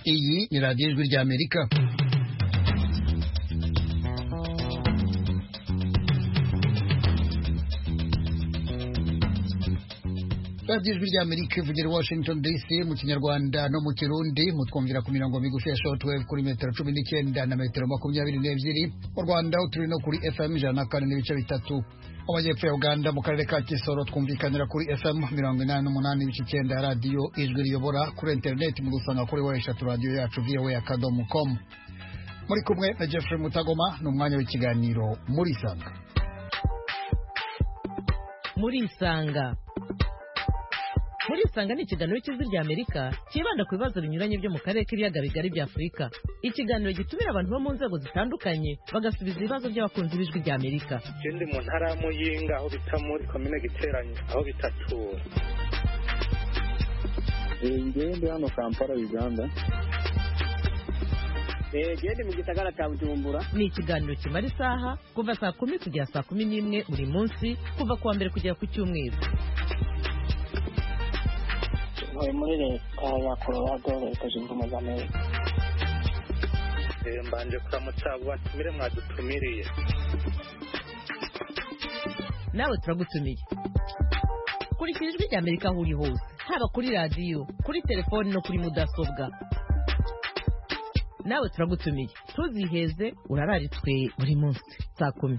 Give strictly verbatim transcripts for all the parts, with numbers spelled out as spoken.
Iyi ni radiyo ijwi ry'Amerika. radiyo ijwi ry'Amerika ivugira Washington D C mu kinyarwanda no mu kirundi, mutwumvira ku mirongo migufi ya shortwave kuri metero cumi n'icyenda na metero makumyabiri n'ebyiri. Mu Rwanda turi no kuri F M ijana na kane n'ibice bitatu. Mu majyepfo ya Uganda mu karere ka Kisoro twumvikanira kuri F M mirongo inani n'umunani n'ibice icyenda ya radiyo ijwi riyobora. Kuri interineti mudusanga kuri wa eshatu radiyo yacu v o a akadomo com. Muri kumwe na Jeffrey Mutagoma, ni umwanya w'ikiganiro muri Sanga. Muri Sanga Muri Sanga ni ikiganiro cy'ijwi ry'Amerika kibanda ku bibazo binyuranye byo mu karere k'ibiyaga bigari bya Afurika. Ikiganiro gitumira abantu bo mu nzego zitandukanye bagasubiza ibibazo by'abakunzi b'ijwi ry'Amerika. Ikindi mu ntara ya Muyinga aho bita muri komine Giteranyi aho bita Tura. Ngende hano Kampala Uganda. Eh gende mu gisagara cya Bujumbura. Ni ikiganiro kimara isaha kuva saa kumi kugera saa kumi n'imwe buri munsi kuva kuwa mbere kugera ku cyumweru. Muri leta ya Colorado leta zunze ubumwe za Amerika. Mbanje kuramutsa batumire mwadutumiriye. Nawe turagutumiye. Kurikira ijwi ry'Amerika aho uri hose, haba kuri radiyo, kuri telefoni no kuri mudasobwa. Nawe turagutumiye. Tuziheze urararitswe buri munsi saa kumi.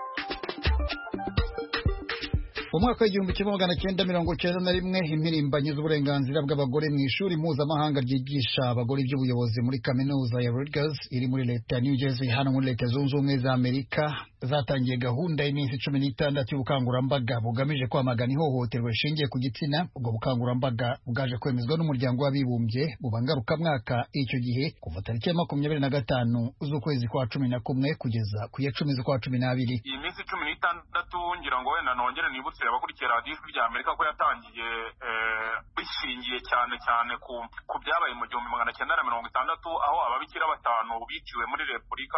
Mu mwaka w'igihumbi kimwe magana cyenda mirongo cyenda na rimwe impirimbanyi z'uburenganzira bw'abagore mu ishuri mpuzamahanga ryigisha abagore iby'ubuyobozi muri kaminuza ya Rutgers iri muri leta ya New Jersey hano muri leta zunze ubumwe za Amerika zatangiye gahunda y'iminsi cumi n'itandatu y'ubukangurambaga bugamije kwamagana ihohoterwa rishingiye ku gitsina. Ubwo bukangurambaga bwaje kwemezwa n'umuryango w'abibumbye buba ngarukamwaka icyo gihe kuva tariki ya makumyabiri na gatanu z'ukwezi kwa cumi na kumwe kugeza ku ya cumi z'ukwa cumi n'abiri. Iyi minsi cumi n'itandatu ngira ngo wenda nongere nibutse abakurikiye radiyo ijwi ry'Amerika ko yatangiye bishingiye cyane cyane ku ku byabaye mu gihumbi magana cyenda na mirongo itandatu aho ababikira batanu biciwe muri Repubulika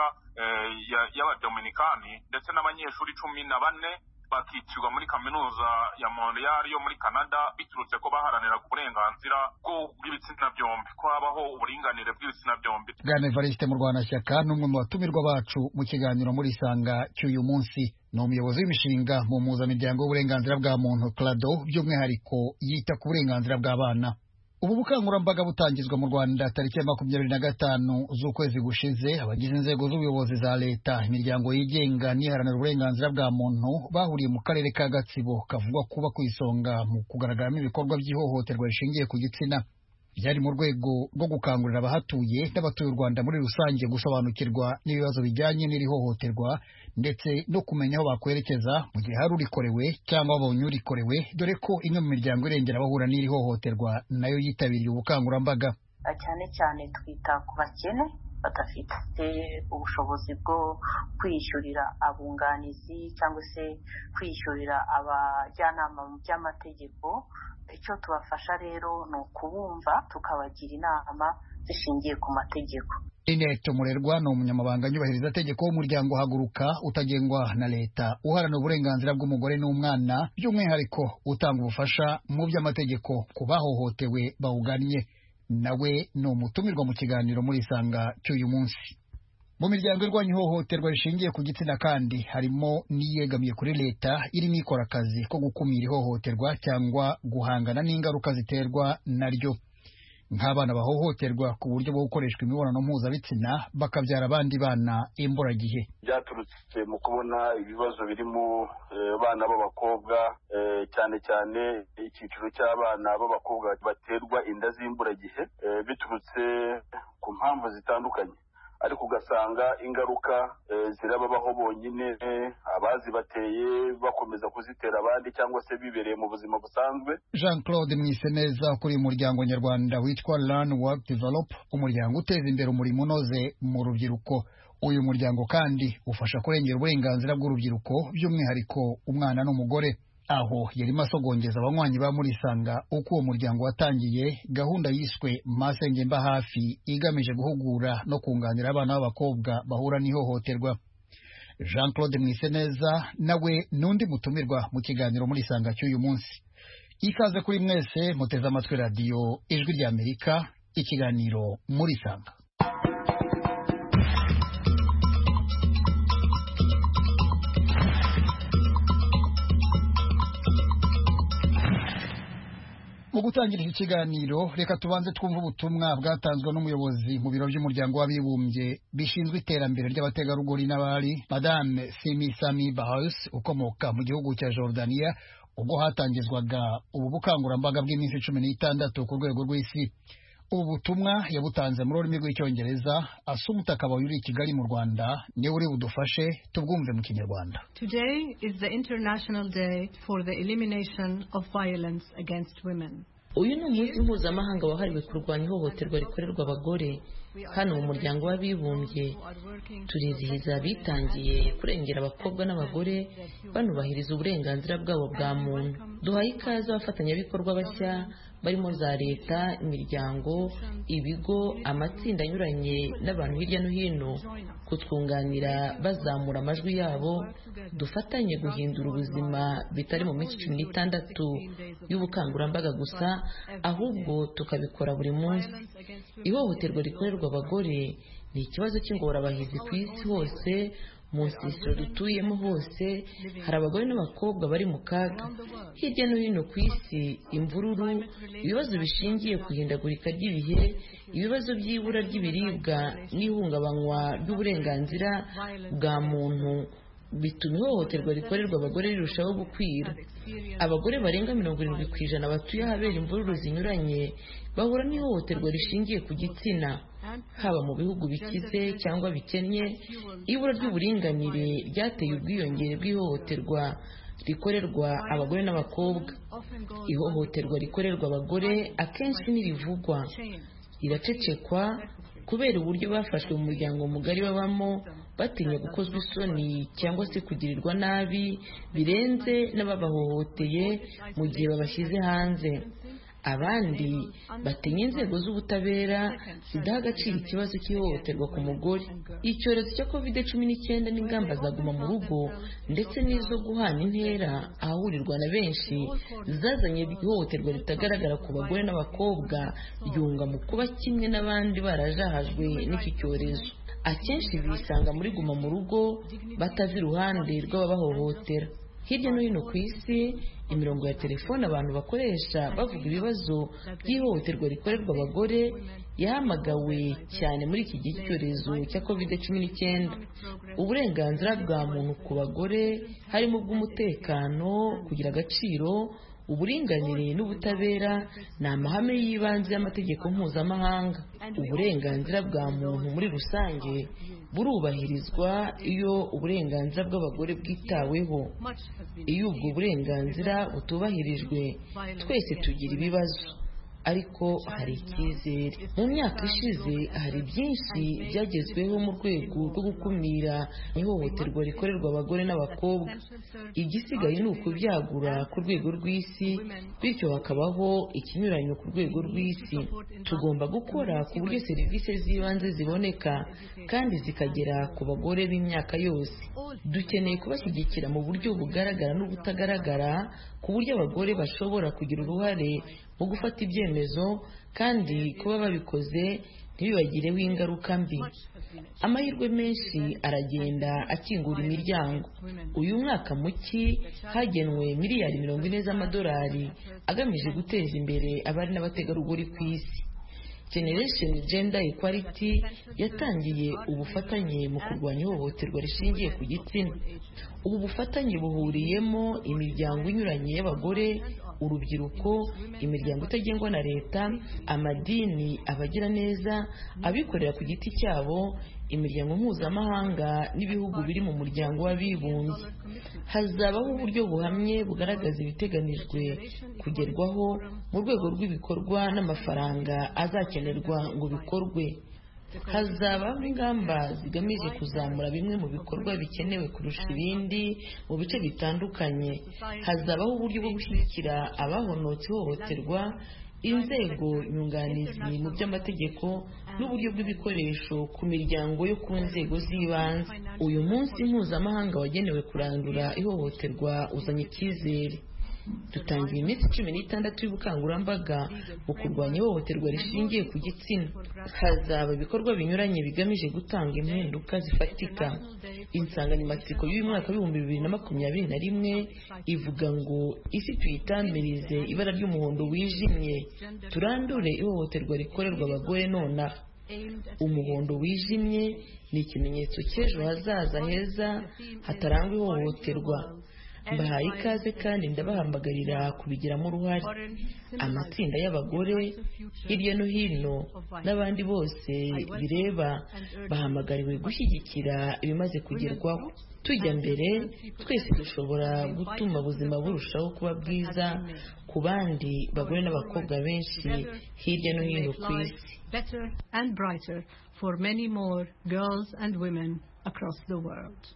y'Abadominikani ndetse n'abanyeshuri cumi na bane bakicirwa muri kaminuza ya Montreal yo muri Canada biturutse ko baharanira uburenganzira bw'ibitsina byombi, ko habaho uburinganire bw'ibitsina byombi. Bwana Evariste Murwanashyaka n'umwe mu batumirwa bacu mu kiganiro muri Sanga cy'uyu munsi, ni umuyobozi w'imishinga mu mpuzamiryango w'uburenganzira bwa muntu CLADO, by'umwihariko yita ku burenganzira bw'abana. Ubu bukangurambaga butangizwa mu Rwanda tariki ya makumyabiri na gatanu z'ukwezi gushize. Abagize inzego z'ubuyobozi za leta, imiryango yigenga n'iharanira uburenganzira bwa muntu bahuriye mu karere ka Gatsibo kavugwa kuba ku isonga mu kugaragaramo ibikorwa by'ihohoterwa rishingiye ku gitsina. Byari mu rwego rwo gukangurira abahatuye n'abatuye u Rwanda muri rusange gusobanukirwa n'ibibazo bijyanye n'iri hohoterwa ndetse no kumenya aho bakwerekeza mu gihe hari urikorewe cyangwa babonye urikorewe, dore ko imwe mu miryango irengera abahura n'iri hohoterwa nayo yitabiriye ubukangurambaga. Cyane cyane twita ku bakene badafite ubushobozi bwo kwishyurira abunganizi cyangwa se kwishyurira abajyanama mu by'amategeko. Icyo tubafasha rero ni ukubumva tukabagira inama zishingiye ku mategeko. Inete Murerwa ni umunyamabanga nyubahiriza tegeko w'umuryango Haguruka utagengwa na leta uharanira uburenganzira bw'umugore n'umwana, by'umwihariko utanga ubufasha mu by'amategeko ku bahohotewe bawugannye. Nawe ni umutumirwa mu kiganiro muri Sanga cy'uyu munsi. Mu miryango irwanya ihohoterwa rishingiye ku gitsina kandi harimo n'iyegamiye kuri leta irimo ikora akazi ko gukumira ihohoterwa cyangwa guhangana n'ingaruka ziterwa naryo, nk'abana bahohoterwa ku buryo bwo gukoreshwa imibonano mpuzabitsina bakabyara abandi bana imburagihe. Byaturutse mu kubona ibibazo biri mu bana b'abakobwa, cyane cyane icyiciro cy'abana b'abakobwa baterwa inda z'imburagihe biturutse ku mpamvu zitandukanye, ariko ugasanga ingaruka zirababaho bonyine, abazi bateye bakomeza kuzitera abandi cyangwa se bibereye mu buzima busanzwe. Jean Claude Mwiseneza kuri umuryango nyarwanda witwa Learn Work Develop, umuryango uteza imbere umurimo unoze mu rubyiruko. Uyu muryango kandi ufasha kurengera uburenganzira bw'urubyiruko, by'umwihariko umwana n'umugore. Aho yarimo asogongeza abanywanyi ba muri Sanga uko uwo muryango watangiye gahunda yiswe Masenge Mba Hafi, igamije guhugura no kunganira abana b'abakobwa bahura n'ihohoterwa. Jean Claude Mwiseneza nawe nundi mutumirwa mu kiganiro muri Sanga cy'uyu munsi. Ikaze kuri mwese muteze amatwi radiyo ijwi ry'Amerika, ikiganiro muri Sanga. Mu gutangira iki kiganiro reka tubanze twumva ubutumwa bwatanzwe n'umuyobozi mu biro by'umuryango w'abibumbye bishinzwe iterambere ry'abategarugori n'abari, Madame Simi Sami Bahous, ukomoka mu gihugu cya Jordania, ubwo hatangizwaga ubu bukangurambaga bw'iminsi cumi n'itandatu ku rwego rw'isi. Ubu butumwa yabutanze mu rurimi rw'icyongereza. Asumuta Kabayo uri i Kigali mu Rwanda niwe uri budufashe tubwumve mu Kinyarwanda. Today is the International Day for the Elimination of Violence Against Women. Uyu ni umunsi mpuzamahanga wahariwe kurwanya ihohoterwa rikorerwa abagore. Hano mu muryango w'abibumbye turizihiza bitangiye kurengera abakobwa n'abagore banubahiriza uburenganzira bwabo bwa muntu. Duhaye ikaze abafatanyabikorwa bashya barimo za leta, imiryango, ibigo, amatsinda anyuranye n'abantu hirya no hino kutwunganira bazamura amajwi yabo. Dufatanye guhindura ubuzima bitari mu minsi cumi n'itandatu y'ubukangurambaga gusa, ahubwo tukabikora buri munsi. Ihohoterwa rikorerwa abagore ni ikibazo cy'ingorabahizi ku isi hose. Mu nsisiro dutuyemo hose hari abagore n'abakobwa bari mu kaga. Hirya no hino ku isi, imvururu, ibibazo bishingiye ku ihindagurika ry'ibihe, ibibazo by'ibura ry'ibiribwa n'ihungabanywa ry'uburenganzira bwa muntu bituma ihohoterwa rikorerwa abagore rirushaho gukwira. Abagore barenga mirongo irindwi ku ijana batuye ahabera imvururu zinyuranye bahura n'ihohoterwa rishingiye ku gitsina, haba mu bihugu bikize cyangwa bikennye. Ibura ry'uburinganire ryateye ubwiyongere bw'ihohoterwa rikorerwa abagore n'abakobwa. Ihohoterwa rikorerwa abagore akenshi ntirivugwa, riracecekwa kubera uburyo bafashwe mu muryango mugari babamo, batinya gukozwa isoni cyangwa se kugirirwa nabi birenze n'ababahohoteye mu gihe babashyize hanze. Abandi batinya inzego z'ubutabera zidaha agaciro ikibazo cy'ihohoterwa ku mugore. Icyorezo cya covid cumi n'icyenda n'ingamba za guma mu rugo ndetse n'izo guhana intera ahahurirwa na benshi zazanye ihohoterwa ritagaragara ku bagore n'abakobwa ryunga mu kuba kimwe n'abandi barajahajwe n'iki cyorezo. Akenshi bisanga muri guma mu rugo batazi iruhande rw'ababahohotera. Hirya no hino ku isi, imirongo ya telefone abantu bakoresha bavuga ibibazo by'ihohoterwa rikorerwa abagore yahamagawe cyane muri iki gihe cy'icyorezo cya covid cumi n'icyenda. Uburenganzira bwa muntu ku bagore harimo ubw'umutekano, kugira agaciro, uburinganire n'ubutabera ni amahame y'ibanze y'amategeko mpuzamahanga. Uburenganzira bwa muntu muri rusange burubahirizwa iyo uburenganzira bw'abagore bwitaweho. Iyo ubwo burenganzira butubahirijwe, twese tugira ibibazo, ariko hari icyizere. Mu myaka ishize hari byinshi byagezweho mu rwego rwo gukumira ihohoterwa rikorerwa abagore n'abakobwa. Igisigaye ni ukubyagura ku rwego rw'isi, bityo hakabaho ikinyuranyo ku rwego rw'isi. Tugomba gukora ku buryo serivisi z'ibanze ziboneka kandi zikagera ku bagore b'imyaka yose. Dukeneye kubashyigikira mu buryo bugaragara n'ubutagaragara, ku buryo abagore bashobora kugira uruhare mu gufata ibyemezo kandi kuba babikoze ntibibagireho ingaruka mbi. Amahirwe menshi aragenda akingura imiryango. Uyu mwaka muki hagenwe miliyari mirongo ine z'amadolari agamije guteza imbere abari n'abategarugori ku isi. Generation Gender Equality yatangiye ubufatanye mu kurwanya ihohoterwa rishingiye ku gitsina. Ubu bufatanye buhuriyemo imiryango inyuranye y'abagore, urubyiruko, imiryango itagengwa na leta, amadini, abagira neza, abikorera ku giti cyabo, imiryango mpuzamahanga n'ibihugu biri mu muryango w'abibumbye. Hazabaho uburyo buhamye bugaragaza ibiteganijwe kugerwaho mu rwego rw'ibikorwa n'amafaranga azakenerwa ngo bikorwe. Hazabaho ingamba zigamije kuzamura bimwe mu bikorwa bikenewe kurusha ibindi mu bice bitandukanye. Hazabaho uburyo bwo gushyigikira abahonotse ihohoterwa, inzego nyunganizi mu by'amategeko n'uburyo bw'ibikoresho ku miryango yo ku nzego z'ibanze. Uyu munsi mpuzamahanga wagenewe kurandura ihohoterwa uzanye icyizere. dutangiye iminsi cumi n'itandatu y'ubukangurambaga mu kurwanya ihohoterwa rishingiye ku gitsina. Hazaba ibikorwa binyuranye bigamije gutanga impinduka zifatika. Insanganyamatsiko y'uyu mwaka w'ibihumbi bibiri na makumyabiri na rimwe ivuga ngo isi tuyitamirize ibara ry'umuhondo wijimye, turandure ihohoterwa rikorerwa abagore nonaha. Umuhondo wijimye ni ikimenyetso cy'ejo hazaza heza hatarangwa ihohoterwa. Mbahaye ikaze kandi ndabahamagarira kubigiramo uruhare. Amatsinda y'abagore hirya no hino n'abandi bose bireba bahamagariwe gushyigikira ibimaze kugerwaho. Tujya mbere, twese dushobora gutuma ubuzima burushaho kuba bwiza ku bandi bagore n'abakobwa benshi hirya no hino ku isi. Better and brighter for many more girls and women across the world.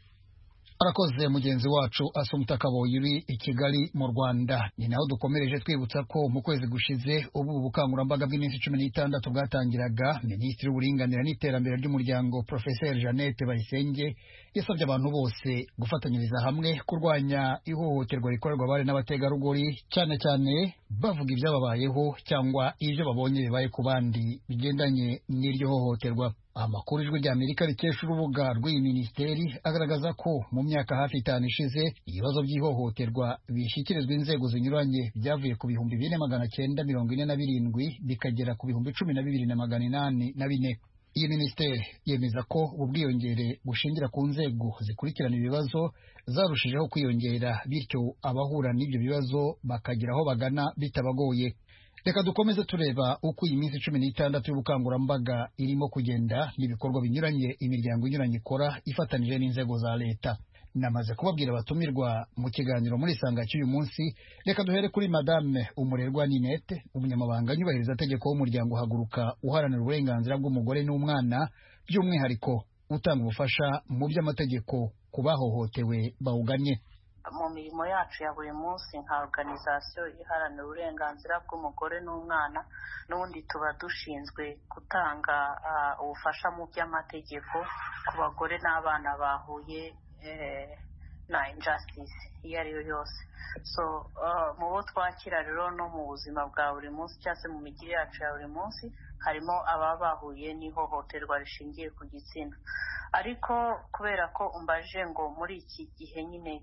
Arakoze mugenzi wacu Asumta Kaboyiri i Kigali mu Rwanda. Ni naho dukomereje twibutsa ko mu kwezi gushize ubu bukangurambaga bw'iminsi cumi n'itandatu bwatangiraga, Minisitiri w'Uburinganire n'Iterambere ry'Umuryango Professeur Jeannette Bayisenge yasabye abantu bose gufatanyiriza hamwe kurwanya ihohoterwa rikorerwa abari n'abategarugori, cyane cyane bavuga ibyababayeho cyangwa ibyo babonye bibaye ku bandi bigendanye n'iryo hohoterwa. Amakuru ijwi rya Amerika rikesha urubuga rw'iyi minisiteri agaragaza ko mu myaka hafi itanu ishize ibibazo by'ihohoterwa bishyikirizwa inzego zinyuranye byavuye ku bihumbi bine magana cyenda mirongo ine na birindwi bikagera ku bihumbi cumi na bibiri na magana inani na bine. Iyi minisiteri yemeza ko ubu bwiyongere bushingira ku nzego zikurikirana ibibazo zarushijeho kwiyongera, bityo abahura n'ibyo bibazo bakagira aho bagana bitabagoye. Reka dukomeze tureba uko iyi minsi cumi n'itandatu y'ubukangurambaga irimo kugenda n'ibikorwa binyuranye imiryango inyuranye ikora ifatanije n'inzego za leta. Namaze kubabwira abatumirwa mu kiganiro muri Isanga cy'uyu munsi. Reka duhere kuri Madame Umurerwa Ninette, umunyamabanga nyubahirizategeko w'umuryango Haguruka uharanira uburenganzira bw'umugore n'umwana, by'umwihariko utanga ubufasha mu by'amategeko ku bahohotewe bawuganye. Mu mirimo yacu ya buri munsi nka organization iharanira uburenganzira bw'umugore n'umwana, n'ubundi tuba dushinzwe gutanga uh, ubufasha mu by'amategeko ku bagore n'abana bahuye eh, na injustice iyo ari yo yose. So uh, mu bo twakira rero no mu buzima bwa buri munsi cyangwa se mu migire yacu ya buri munsi harimo ababa bahuye n'ihohoterwa rishingiye ku gitsina. Ariko kubera ko umbaje ngo muri iki gihe nyine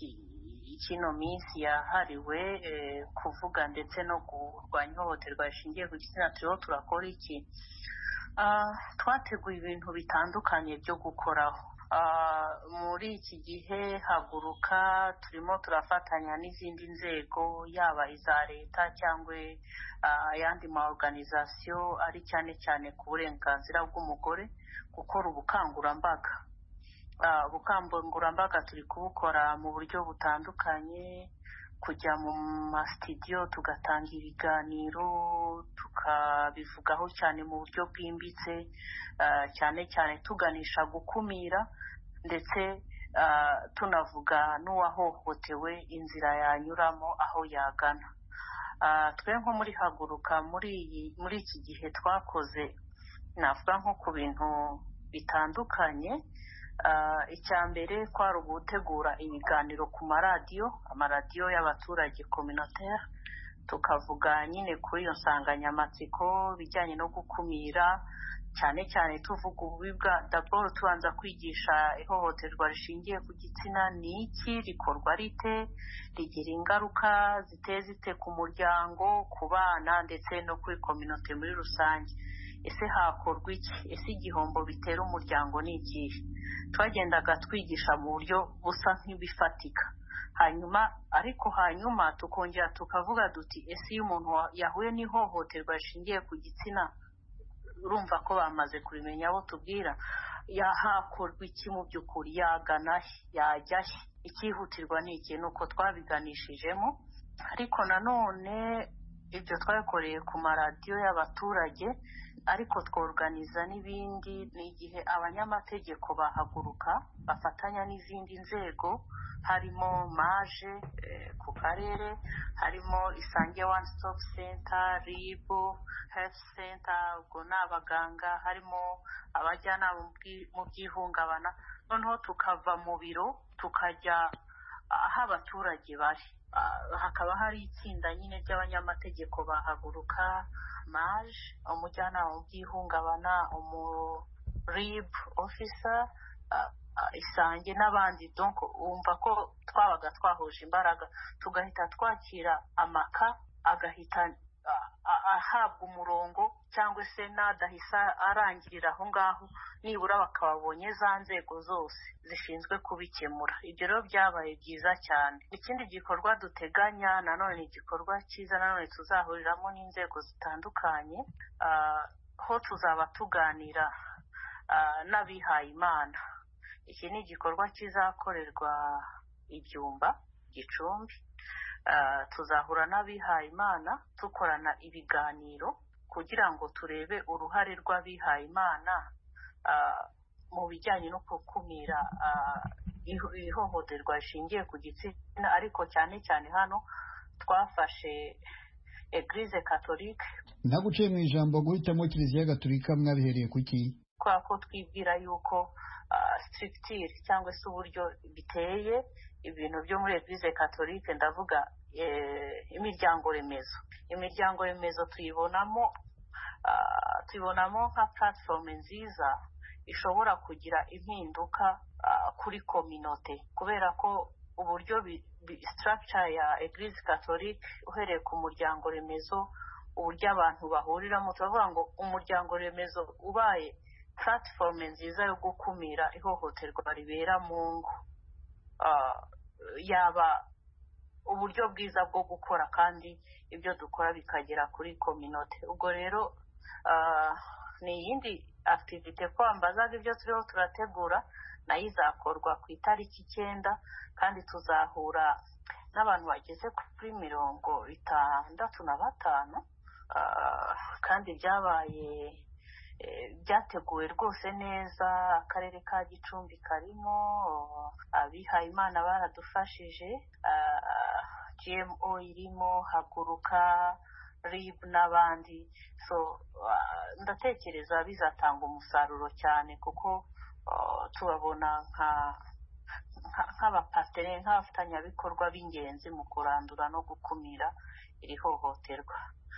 kino minsi yahariwe eh, kuvuga ndetse no kurwanya ihohoterwa rishingiye ku gitsina turiho turakora iki, uh, twateguye ibintu bitandukanye byo gukoraho. Uh, muri iki gihe Haguruka turimo turafatanya n'izindi nzego yaba iza leta cyangwa ayandi uh, ma organization ari cyane cyane ku burenganzira bw'umugore gukora ubukangurambaga. Uh, ubukangurambaga turi kubukora mu buryo butandukanye, kujya mu masitidiyo tugatanga ibiganiro tukabivugaho cyane mu buryo bwimbitse, uh, cyane cyane tuganisha gukumira ndetse uh, tunavuga n'uwahohotewe inzira yanyuramo aho yagana. Uh, twe nko muri Haguruka muri muri iki gihe twakoze navuga nko ku bintu bitandukanye. Uh, icya mbere kwari ugutegura ibiganiro ku maradiyo amaradiyo y'abaturage communautaire, tukavuga nyine kuri iyo nsanganyamatsiko bijyanye no gukumira, cyane cyane tuvuga ububi bwa d'abord tubanza kwigisha ihohoterwa rishingiye ku gitsina ni iki, rikorwa rite, rigira ingaruka ziteye zite ku muryango, ku bana ndetse no kuri communauté muri rusange. Ese hakorwa iki? Ese igihombo bitera umuryango ni ikihe? Twagendaga twigisha mu buryo busa nk'ibifatika, hanyuma ariko hanyuma tukongera tukavuga duti ese iyo umuntu yahuye n'ihohoterwa rishingiye ku gitsina urumva ko bamaze kurimenya abo tubwira, yahakorwa iki mu by'ukuri, yagana yajya ikihutirwa ni iki? Nuko twabiganishijemo. Ariko nanone ibyo twakoreye ku maradiyo y'abaturage, ariko tworganiza n'ibindi. Ni igihe abanyamategeko bahaguruka bafatanya n'izindi nzego, harimo maje eh, ku karere, harimo Isange One Stop Center, R I B, Health Center, ubwo n'abaganga, harimo abajyanama mu by'ihungabana. Noneho tukava mu biro tukajya aho abaturage bari hakaba hari itsinda nyine ry'abanyamategeko bahaguruka, maj umujyanama mu by'ihungabana, umu rib officer, isange n'abandi. Donc wumva ko twabaga twahuje imbaraga tugahita twakira amaka agahita ahabwa umurongo, cyangwa se n'adahisa arangirira aho ngaho, nibura bakababonye za nzego zose zishinzwe kubikemura. Ibyo rero byabaye byiza cyane. Ikindi gikorwa duteganya nanone ni igikorwa cyiza nanone tuzahuriramo n'inzego zitandukanye, ho tuzaba tuganira n'abihaye Imana. Iki ni igikorwa kizakorerwa Ibyumba, Gicumbi. Tuzahura n'abihaye Imana dukorana ibiganiro kugira ngo turebe uruhare rw'abihaye Imana mu bijyanye no gukumira ihohoterwa rishingiye ku gitsina, ariko cyane cyane hano twafashe Eglise Catholique. Naguciye mu ijambo guhitamo Kiliziya Gatolika mwabihereye kuki? Kwa ko twibwira yuko structure cyangwa se uburyo biteye ibintu byo muri Eglise Catholique, ndavuga imiryango remezo imiryango remezo tuyibonamo tuyibonamo nka platform nziza ishobora kugira impinduka kuri community, kubera ko uburyo structure ya Eglise Catholique uhereye ku muryango remezo, uburyo abantu bahuriramo, turavuga ngo umuryango remezo ubaye platform nziza yo gukumira ihohoterwa ribera mu ngo, yaba uburyo bwiza bwo gukora kandi ibyo dukora bikagera kuri community. Ubwo rero ni iyindi activity kwambazaga ibyo turiho turategura, nayo izakorwa ku itariki icyenda, kandi tuzahura n'abantu bageze kuri mirongo itandatu na batanu, kandi byabaye byateguwe rwose neza. Akarere ka Gicumbi karimo, abihaye Imana baradufashije, G M O irimo, Haguruka, rib n'abandi. So ndatekereza bizatanga umusaruro cyane, kuko tubabona nka nk'abapateneri, nk'abafatanyabikorwa b'ingenzi mu kurandura no gukumira iri hohoterwa.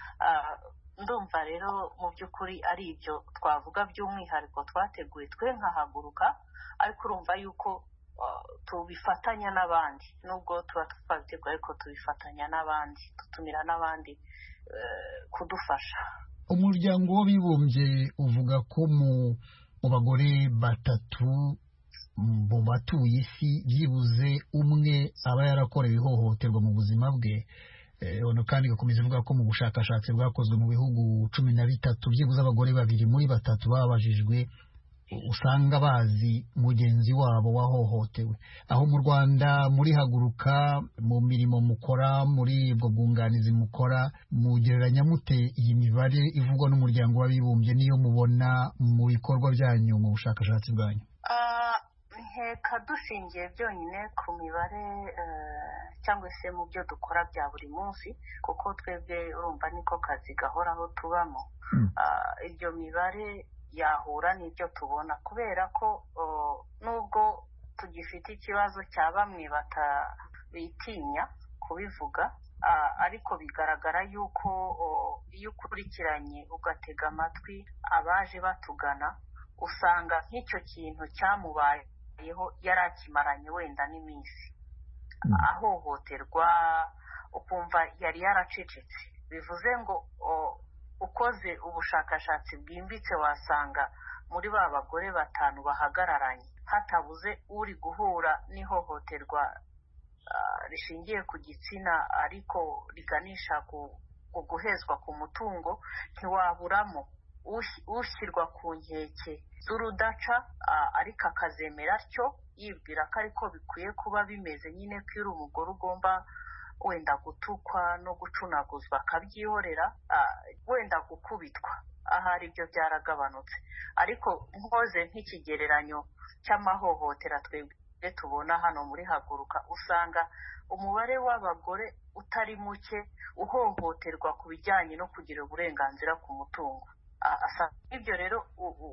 Ndumva rero mu by'ukuri ari ibyo twavuga by'umwihariko twateguye twe nkahaguruka, ariko urumva yuko tubifatanya n'abandi, nubwo tuba twabiteguye ariko tubifatanya n'abandi, dutumira n'abandi kudufasha. Umuryango w'Abibumbye uvuga ko mu bagore batatu mu batuye isi byibuze umwe aba yarakorewe ihohoterwa mu buzima bwe. Ono kandi gakomeza ivuga ko mu bushakashatsi bwakozwe mu bihugu cumi na bitatu byibuze abagore babiri muri batatu babajijwe usanga bazi mugenzi wabo wahohotewe. Aho mu Rwanda muri Haguruka, mu mirimo mukora, muri ubwo bwunganizi mukora, mugereranya mute iyi mibare ivugwa n'umuryango w'Abibumbye niyo mubona mu bikorwa byanyu mu bushakashatsi bwanyu? Nkeka dushingiye byonyine ku mibare cyangwa se mu byo dukora bya buri munsi, kuko twebwe urumva niko kazi gahoraho tubamo, ibyo mibare yahura n'ibyo tubona, kubera ko nubwo tugifite ikibazo cya bamwe batabitinya kubivuga, ariko bigaragara yuko iyo ukurikiranye ugatega amatwi abaje batugana, usanga nk'icyo kintu cyamubaye yari akimaranye wenda n'iminsi ahohoterwa, ukumva yari yaracecetse. Bivuze ngo ukoze ubushakashatsi bwimbitse wasanga muri ba bagore batanu bahagararanye hatabuze uri guhura n'ihohoterwa rishingiye ku gitsina ariko riganisha ku guhezwa ku mutungo, ntiwaburamo ushyirwa ku nkeke z'urudaca, ariko akazemera atyo yibwira ko ariko bikwiye kuba bimeze, nyine ko uri umugore ugomba wenda gutukwa no gucunaguzwa akabyihorera, wenda gukubitwa. Ahari ibyo byaragabanutse, ariko nkoze nk'ikigereranyo cy'amahohotera twebwe tubona hano muri Haguruka, usanga umubare w'abagore utari muke uhohoterwa ku bijyanye no kugira uburenganzira ku mutungo. Ibyo rero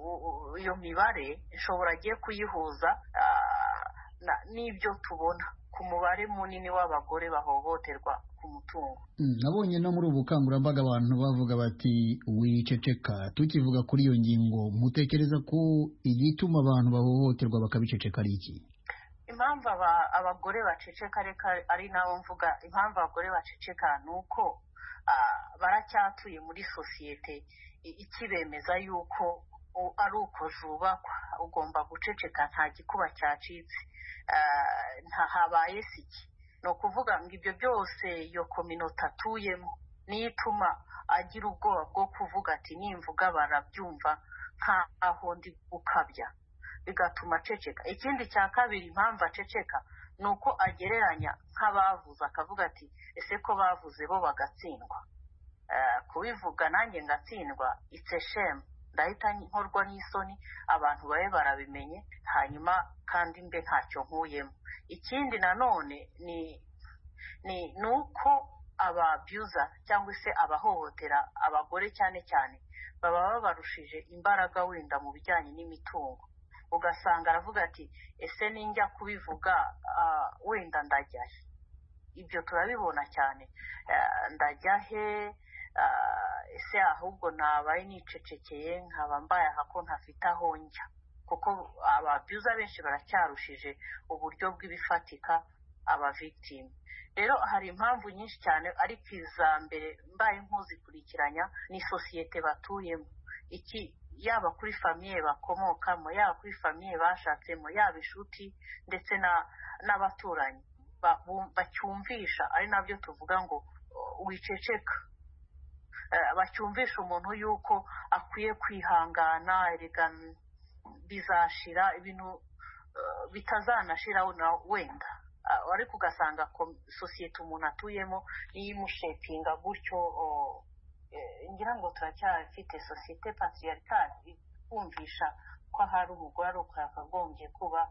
iyo mibare ishobora agiye kuyihuza n'ibyo tubona ku ku mubare munini w'abagore bahohoterwa ku mutungo. Nabonye no muri ubu bukangurambaga abantu bavuga bati wiceceka. Tukivuga kuri iyo ngingo, mutekereza ko igituma abantu bahohoterwa bakabiceceka ari iki? Impamvu abagore baceceka reka ari nawo mvuga, impamvu abagore baceceka ni uko baracyatuye muri sosiyete ikibemeza yuko ari uko zubakwa, ugomba guceceka, nta gikuba cyacitse, nta habaye siki. ni ukuvuga ngo ibyo byose iyo kominota atuyemo niyo ituma agira ubwoba bwo kuvuga ati nimvuga barabyumva nk'aho ndi gukabya, bigatuma aceceka. Ikindi cya kabiri impamvu aceceka ni uko agereranya nk'abavuze, akavuga ati ese ko bavuze bo bagatsindwa, kubivuga nanjye ngatsindwa, it's a shame, ndahita nkorwa n'isoni, abantu babe barabimenye, hanyuma kandi mbe ntacyo nkuyemo. Ikindi nanone ni ni nuko ababyuza cyangwa se abahohotera abagore cyane cyane baba babarushije imbaraga wenda mu bijyanye n'imitungo, ugasanga aravuga ati ese ninjya kubivuga wenda ndajya he. Ibyo turabibona cyane, ndajya he, ese ahubwo nabaye nicecekeye nkaba mbaye aha ko ntafite aho njya, kuko ababyuza benshi baracyarushije uburyo bw'ibifatika aba victim. Rero hari impamvu nyinshi cyane, ariko iza mbere mbaye nkuzikurikiranya ni sosiyete batuyemo, iki yaba kuri famiye bakomokamo, yaba kuri famiye bashatsemo, yaba inshuti ndetse na n'abaturanyi bacyumvisha, ari nabyo tuvuga ngo wiceceka, bacyumvisha umuntu yuko akwiye kwihangana, erega bizashira, ibintu bitazanashira wenda, ariko ugasanga sosiyete umuntu atuyemo niyo imushepinga gutyo. Ngira ngo turacyafite sosiyete patriarcale kumvisha ko hari umugore ari uko yakagombye kuba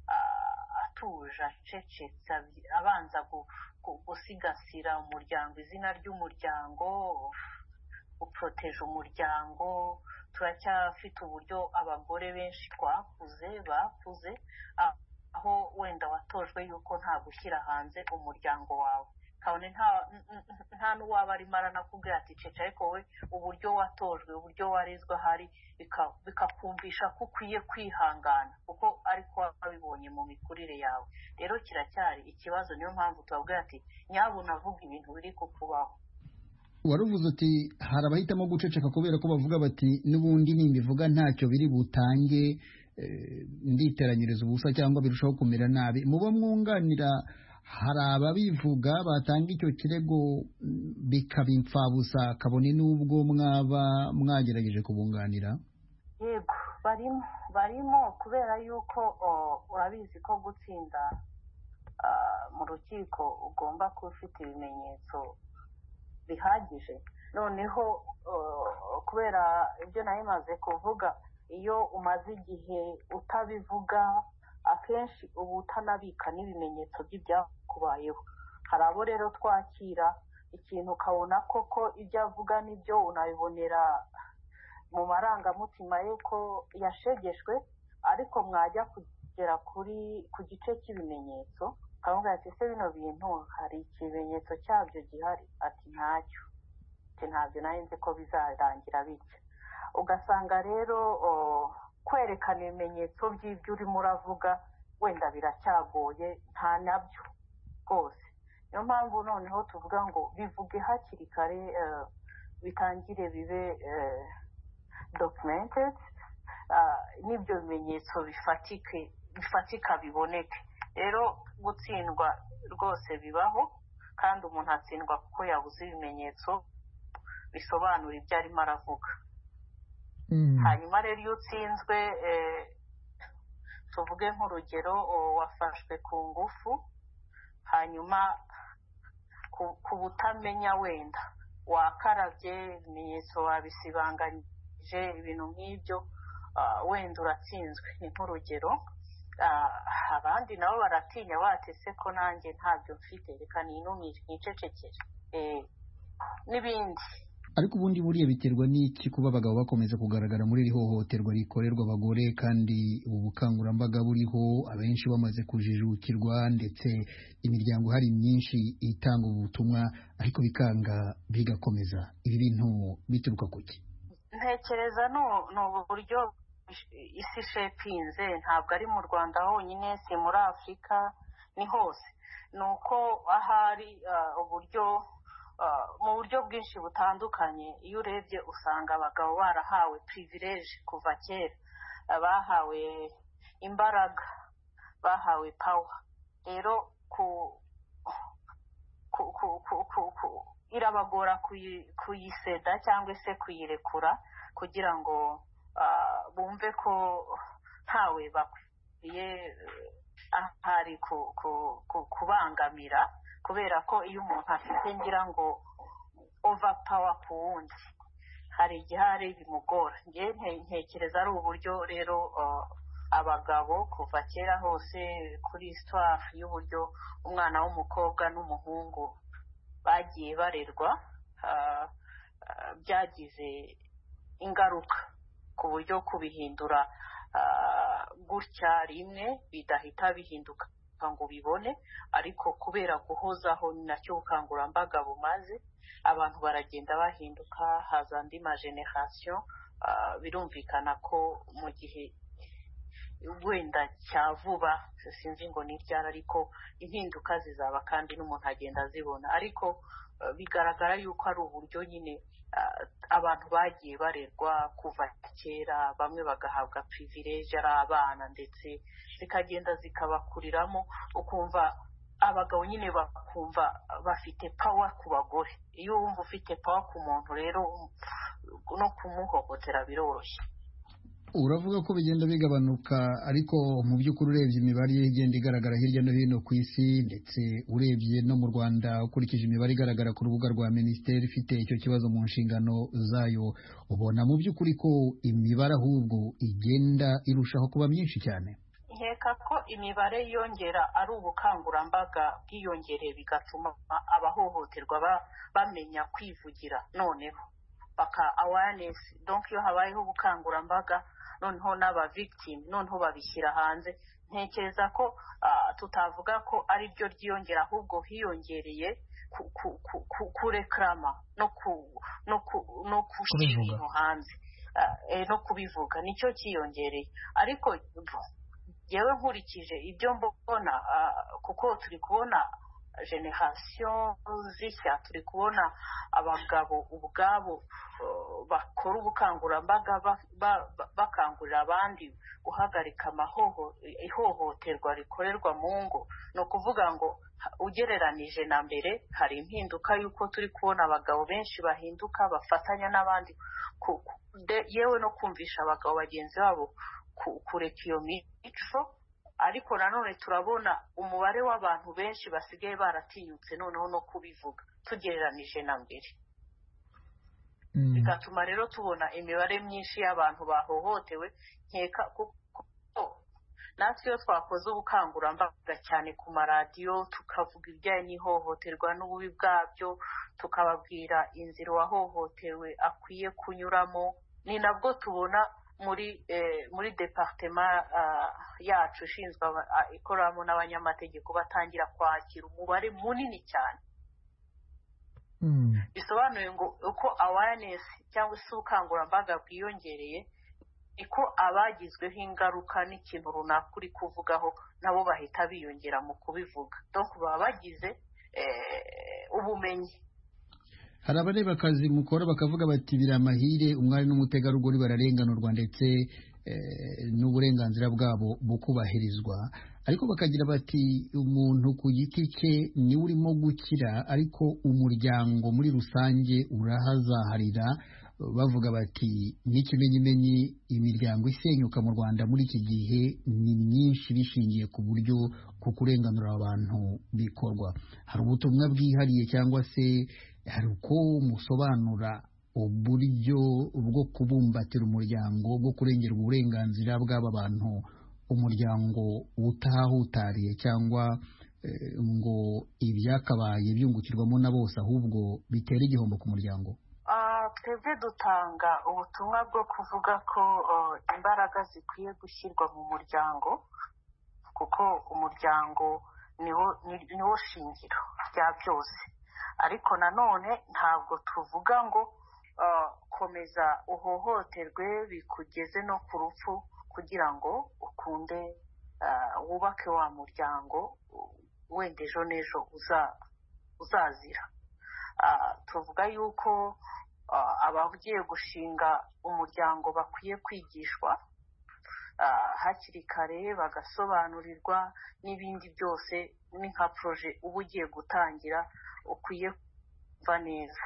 atuje, acecetse, abanza gusigasira umuryango, izina ry'umuryango, guproteje umuryango. Turacyafite uburyo abagore benshi twakuze bakuze aho wenda watojwe yuko nta gushyira hanze umuryango wawe, kabone nta n'uwaba arimo aranakubwira ati cece, ariko we uburyo watojwe, uburyo warezwe ahari bikakumvisha ko ukwiye kwihangana kuko ariko wabibonye mu mikurire yawe. Rero kiracyari ikibazo, niyo mpamvu tubabwira ati nyabuna avuga ibintu biri kukubaho. Waruvuze uti hari abahitamo guceceka kubera ko bavuga bati n'ubundi nimbivuga ntacyo biri butange, nditeranyiriza ubusa cyangwa birushaho kumera nabi. Muba mwunganira, hari ababivuga batanga icyo kirego bikaba imfabusa, kabone n'ubwo mwaba mwagerageje kubunganira? Yego, barimo barimo kubera yuko urabizi ko gutsinda mu rukiko ugomba kuba ufite ibimenyetso bihagije. Noneho kubera ibyo nayo maze kuvuga, iyo umaze igihe utabivuga akenshi uba utanabika n'ibimenyetso by'ibyakubayeho. Hari abo rero twakira ikintu ukabona koko ibyo avuga n'ibyo unabibonera mu marangamutima y'uko yashegeshwe, ariko mwajya kugera kuri ku gice cy'ibimenyetso ukavuga ati ese bino bintu hari ikimenyetso cyabyo gihari? Ati ntacyo, ati ntabyo nari nzi ko bizarangira bityo. Ugasanga rero kwerekana ibimenyetso by'ibyo urimo uravuga wenda biracyagoye, nta nabyo rwose. Niyo mpamvu noneho tuvuga ngo bivuge hakiri kare, bitangire bibe documented, n'ibyo bimenyetso bifatike bifatika biboneke. Rero gutsindwa rwose bibaho, kandi umuntu atsindwa kuko yabuze ibimenyetso bisobanura ibyo arimo aravuga. Hanyuma rero iyo utsinzwe, tuvuge nk'urugero, wafashwe ku ngufu, hanyuma ku butamenya wenda wakarabye, ibimenyetso wabisibanganyije, ibintu nk'ibyo, wenda uratsinzwe. Ni nk'urugero. Abandi nabo baratinya batese ko nanjye ntabyo mfite, reka ninumire nicecekere n'ibindi. ariko ubundi buriya biterwa n'iki kuba abagabo bakomeza kugaragara muri iri hohoterwa rikorerwa abagore kandi ubu bukangurambaga buriho abenshi bamaze kujijukirwa ndetse imiryango hari myinshi itanga ubutumwa ariko bikanga bigakomeza ibi bintu bituruka kuki? ntekereza no no buryo isi shepinze ntabwo ari mu Rwanda honyine si muri Afurika ni hose nuko ahari uburyo mu buryo bwinshi butandukanye iyo urebye usanga abagabo barahawe privilege kuva kera bahawe imbaraga bahawe power rero ku irabagora kuyiseda cyangwa se kuyirekura kugira ngo bumve ko ntawe bakwiye ahari kubangamira kubera ko iyo umuntu afite ngira ngo overpower ku wundi hari igihe hari bimugora nge ntekereza ari uburyo rero abagabo kuva kera hose kuri histoire y'uburyo umwana w'umukobwa n'umuhungu bagiye barerwa byagize ingaruka ku buryo kubihindura gutya rimwe bidahita bihinduka ngo bibone ariko kubera guhozaho ni nacyo ubukangurambaga bumaze abantu baragenda bahinduka haza andi ma generation birumvikana ko mu gihe wenda cya vuba sinzi ngo ni ryari ariko impinduka zizaba kandi n'umuntu agenda azibona ariko bigaragara yuko ari uburyo nyine abantu bagiye barerwa kuva kera bamwe bagahabwa privilege ari abana ndetse zikagenda zikabakuriramo ukumva abagabo nyine bakumva bafite power ku bagore iyo wumva ufite power ku muntu rero no kumuhohotera biroroshye. Uravuga ko bigenda bigabanuka ariko mu by'ukuri urebye imibare igenda igaragara hirya no hino ku isi ndetse urebye no mu Rwanda ukurikije imibare igaragara ku rubuga rwa minisiteri ifite icyo kibazo mu nshingano zayo ubona mu by'ukuri ko imibare ahubwo igenda irushaho kuba myinshi cyane? Nkeka ko imibare yongera ari ubukangurambaga bwiyongereye bigatuma abahohoterwa bamenya kwivugira noneho baka awareness donc iyo habayeho ubukangurambaga noneho n'aba victim noneho babishyira hanze ntekereza ko tutavuga ko ari byo ryiyongera ahubwo hiyongereye kureklama no no kushira ibintu hanze no kubivuga nicyo cyiyongereye ariko yewe nkurikije ibyo mbona kuko turi kubona generation zishya turi kubona abagabo ubwabo bakora ubukangurambaga bakangurira abandi guhagarika amahoho ihohoterwa rikorerwa mu ngo no kuvuga ngo ugereranije na mbere hari impinduka yuko turi kubona abagabo benshi bahinduka bafatanya n'abandi yewe no kumvisha abagabo bagenzi babo kureka iyo mico ariko nanone turabona umubare w'abantu benshi basigaye baratinyutse noneho no kubivuga tugereranije na mbere bigatuma rero tubona imibare myinshi y'abantu bahohotewe nkeka kuko natwe iyo twakoze ubukangurambaga cyane ku maradiyo tukavuga ibijyanye n'ihohoterwa n'ububi bwabyo tukababwira inzira uwahohotewe akwiye kunyuramo ni nabwo tubona muri muri departement yacu ishinzwe ikoramo n'abanyamategeko batangira kwakira umubare munini cyane bisobanuye ngo uko awareness cyangwa se ubukangurambaga bwiyongereye iko abagizweho ingaruka n'ikintu runaka uri kuvugaho nabo bahita biyongera mu kubivuga donc baba bagize ubumenyi. Hari abareba akazi mukora bakavuga bati biri amahire umwari n'umutegarugori bararenganurwa ndetse n'uburenganzira bwabo bukubahirizwa ariko bakagira bati umuntu ku giti cye niwe urimo gukira ariko umuryango muri rusange urahazaharira bavuga bati n'ikimenyimenyi imiryango isenyuka mu Rwanda muri iki gihe ni myinshi bishingiye ku buryo ku kurenganura abantu bikorwa. Hari ubutumwa bwihariye cyangwa se hari uko musobanura uburyo bwo kubumbatira umuryango bwo kurengera uburenganzira bw'aba bantu umuryango utahutariye cyangwa e, ngo ibyakabaye byungukirwamo na bose ahubwo bitera igihombo ku muryango? Uh, twebwe dutanga ubutumwa bwo kuvuga ko imbaraga zikwiye gushyirwa mu muryango kuko umuryango niwo niwo shingiro rya byose ariko nanone ntabwo tuvuga ngo komeza uhohoterwe bikugeze no ku rupfu kugira ngo ukunde wubake wa muryango wenda ejo n'ejo uzazira. Tuvuga yuko abagiye gushinga umuryango bakwiye kwigishwa hakiri kare bagasobanurirwa n'ibindi byose ni nka proje uba ugiye gutangira ukwiye kuva neza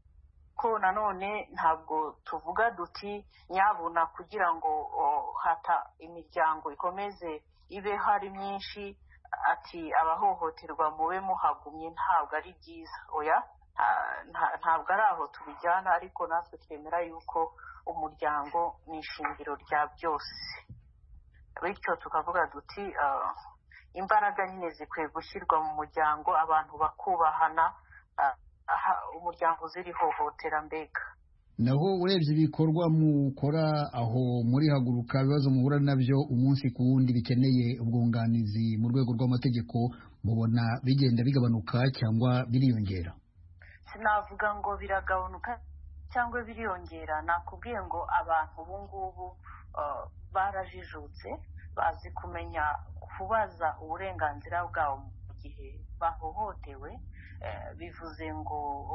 ko nanone ntabwo tuvuga duti nyabuna kugira ngo hata imiryango ikomeze ibe hari myinshi ati abahohoterwa mube muhagumye ntabwo ari byiza oya ntabwo ari aho tubijyana ariko natwe twemera yuko umuryango ni ishingiro rya byose bityo tukavuga duti imbaraga nyine zikwiye gushyirwa mu muryango abantu bakubahana umuryango uzira ihohotera mbega. Naho urebye ibikorwa mukora aho muri haguruka ibibazo muhura nabyo umunsi ku wundi bikeneye ubwunganizi mu rwego rw'amategeko mubona bigenda bigabanuka cyangwa biriyongera? Sinavuga ngo biragabanuka cyangwa biriyongera, nakubwiye ngo abantu ubu ngubu barajijutse bazi kumenya kubaza uburenganzira bwabo mu gihe bahohotewe. Bivuze ngo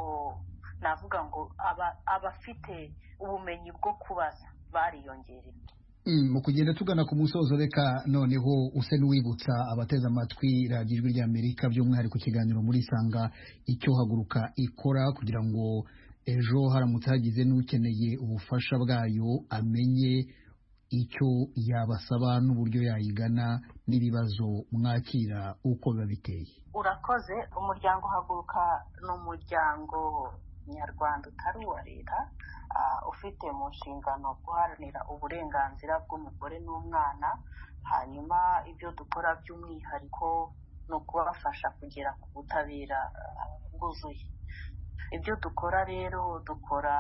navuga ngo abafite ubumenyi bwo kubaza bariyongereye. Mu kugenda tugana ku musozo reka noneho use n'uwibutsa abateze amatwi radiyo ijwi ry'Amerika by'umwihariko ikiganiro muri Sanga icyo haguruka ikora kugira ngo ejo haramutse hagize n'ukeneye ubufasha bwayo amenye icyo yabasaba n'uburyo yayigana n'ibibazo mwakira uko biba biteye. Urakoze. Umuryango haguruka ni umuryango nyarwanda utari uwa leta ufite mu nshingano guharanira uburenganzira bw'umugore n'umwana, hanyuma ibyo dukora by'umwihariko ni ukubafasha kugera ku butabera bwuzuye. Ibyo dukora rero dukora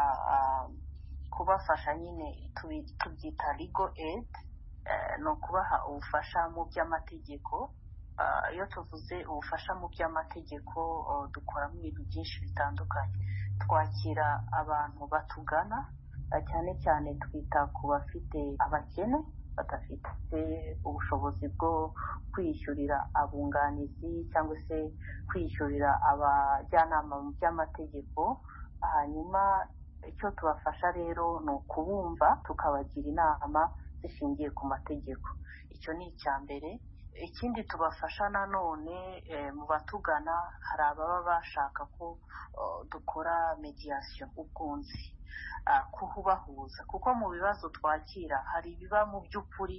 kubafasha nyine tubyita legal aid, ni ukubaha ubufasha mu by'amategeko. Iyo tuvuze ubufasha mu by'amategeko dukora mu bintu byinshi bitandukanye. Twakira abantu batugana cyane cyane twita ku bafite abakene badafite ubushobozi bwo kwishyurira abunganizi cyangwa se kwishyurira abajyanama mu by'amategeko. Hanyuma icyo tubafasha rero ni ukubumva tukabagira inama zishingiye ku mategeko. Icyo ni icya mbere. Ikindi tubafasha nanone mu batugana hari ababa bashaka ko dukora mediation, ubwunzi, kubahuza, kuko mu bibazo twakira hari ibiba mu by'ukuri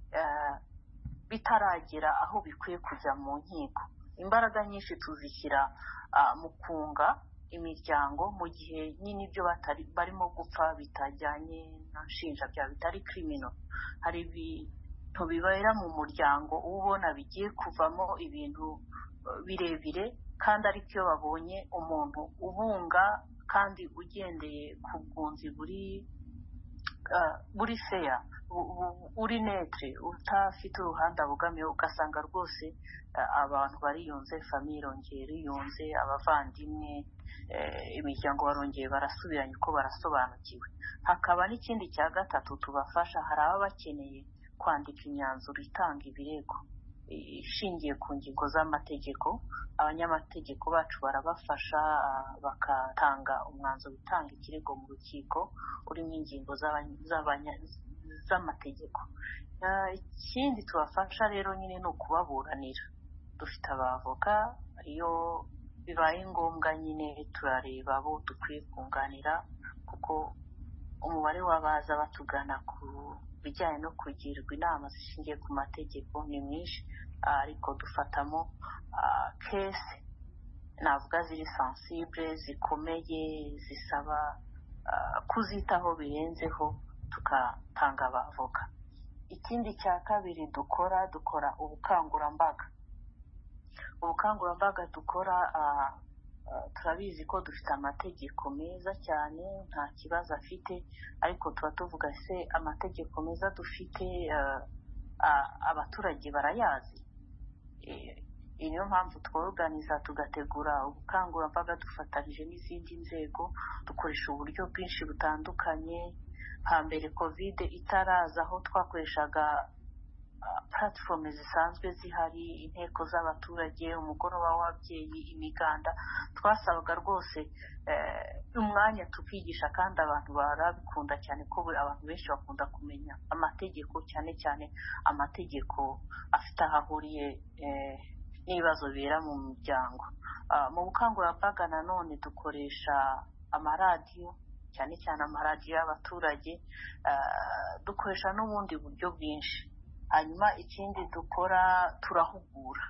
bitaragera aho bikwiye kujya mu nkiko. Imbaraga nyinshi tuzishyira mu kunga imiryango mu gihe nyine ibyo batari barimo gupfa bitajyanye na nshinjabyaha bitari criminal. Hari ibintu bibera mu muryango ubona bigiye kuvamo ibintu birebire kandi ariko iyo babonye umuntu ubunga kandi ugendeye ku bwunzi buri buri feya uri netre utafite uruhande abogamiye, ugasanga rwose abantu bariyunze, famiye irongera iriyunze, abavandimwe, imiryango barongeye barasubiranye uko barasobanukiwe. Hakaba n'ikindi cya gatatu tubafasha, hari ababa bakeneye kwandika imyanzuro itanga ibirego ishingiye ku ngingo z'amategeko. Abanyamategeko bacu barabafasha bakatanga umwanzuro utanga ikirego mu rukiko urimo ingingo z'amategeko. Ikindi tubafasha rero nyine ni ukubaburanira. Dufite abavoka, iyo bibaye ngombwa nyine turareba abo dukwiye kunganira kuko umubare w'abaza batugana ku bijyanye no kugirwa inama zishingiye ku mategeko ni mwinshi, ariko dufatamo kese navuga ziri sensible, zikomeye, zisaba kuzitaho birenzeho, tugatanga abavoka. Ikindi cya kabiri dukora dukora ubukangurambaga. Ubukangurambaga dukora turabizi ko dufite amategeko meza cyane nta kibazo afite, ariko tuba tuvuga se amategeko meza dufite abaturage barayazi. Niyo mpamvu tworganiza tugategura ubukangurambaga dufatanyije n'izindi nzego, dukoresha uburyo bwinshi butandukanye. Hambere covid itaraza aho twakoreshaga platform zisanzwe zihari, inteko z'abaturage, umugoroba w'ababyeyi, imiganda, twasabaga rwose umwanya tukigisha, kandi abantu barabikunda cyane ko abantu benshi bakunda kumenya amategeko, cyane cyane amategeko afite aho ahuriye n'ibibazo bibera mu miryango. Mu bukangurambaga nanone dukoresha amaradiyo, cyane cyane amaradiyo y'abaturage, dukoresha n'ubundi buryo bwinshi. Hanyuma ikindi dukora, turahugura,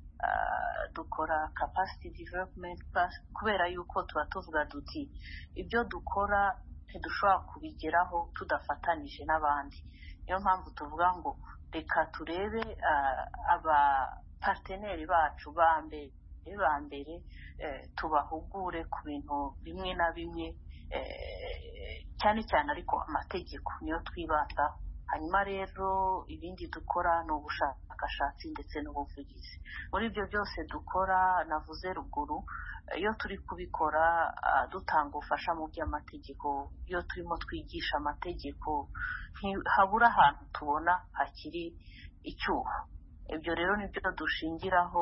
dukora capacity development kubera yuko tuba tuvuga duti ibyo dukora ntidushobora kubigeraho tudafatanije n'abandi. Niyo mpamvu tuvuga ngo reka turebe aba parteneri bacu ba mbere ba mbere tubahugure ku bintu bimwe na bimwe, cyane cyane ariko amategeko niyo twibandaho. Hanyuma rero ibindi dukora ni ubushakashatsi ndetse n'ubuvugizi. Muri ibyo byose dukora navuze ruguru, iyo turi kubikora dutanga ubufasha mu by'amategeko, iyo turimo twigisha amategeko, habura ahantu tubona hakiri icyuho. Ibyo rero nibyo dushingiraho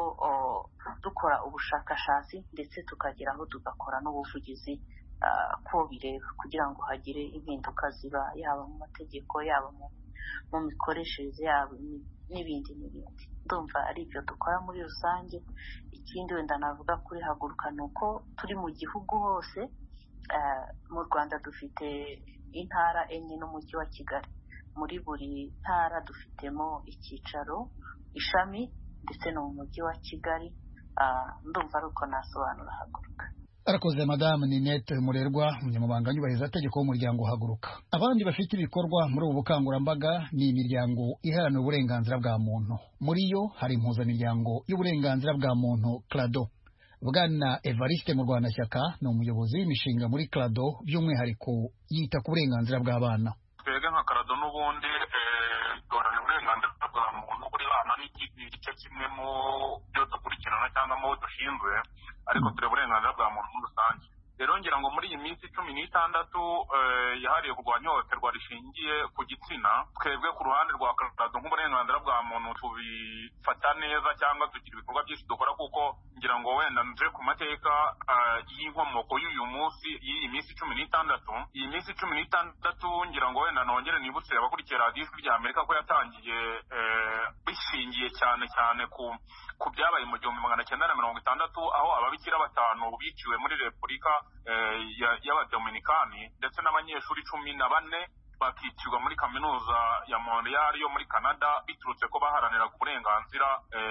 dukora ubushakashatsi, ndetse tukageraho tugakora n'ubuvugizi ko bireba, kugira ngo hagire impinduka ziba yaba mu mategeko, yaba mu mikoreshereze yabo n'ibindi n'ibindi. Ndumva ari ibyo dukora muri rusange. Ikindi wenda navuga kuri haguruka ni uko turi mu gihugu hose. Mu Rwanda dufite intara enye n'umujyi wa Kigali. Muri buri ntara dufitemo icyicaro, ishami, ndetse no mu mujyi wa Kigali. Ndumva ari uko nasobanura haguruka. Arakoze Madame Ninette Murerwa, umunyamabanga nyubahirizategeko w'umuryango Haguruka. Abandi bafite ibikorwa muri ubu bukangurambaga ni imiryango iharanira uburenganzira bwa muntu. Muri yo hari impuzamiryango y'uburenganzira bwa muntu CRADO. Bwana Evariste Murwanashyaka ni umuyobozi w'imishinga muri CRADO, by'umwihariko yita ku burenganzira bw'abana. Twebwe nka CRADO n'ubundi duharanira uburenganzira bwa muntu kuri bana n'igice kimwe mu byo dukurikirana cyangwa mu dushinzwe, ariko turi uburenganzira bwa muntu muri rusange. Rero ngira ngo muri iyi minsi cumi n'itandatu yahariye kurwanya ihohoterwa rishingiye ku gitsina, twebwe ku ruhande rwa CRADO nk'uburenganzira bwa muntu tubifata neza, cyangwa tugira ibikorwa byinshi dukora, kuko ngira ngo wenda nje ku mateka y'inkomoko y'uyu munsi y'iyi minsi cumi n'itandatu. Iyi minsi cumi n'itandatu ngira ngo wenda nongere nibutse abakurikiye radiyo ijwi rya Amerika ko yatangiye bishingiye cyane cyane ku ku byabaye mu gihumbi magana cyenda na mirongo itandatu, aho ababikira batanu biciwe muri Repubulika y'Abadominikani, ndetse n'abanyeshuri cumi na bane bakicirwa muri kaminuza ya Montreal yo muri Canada, biturutse ko baharanira uburenganzira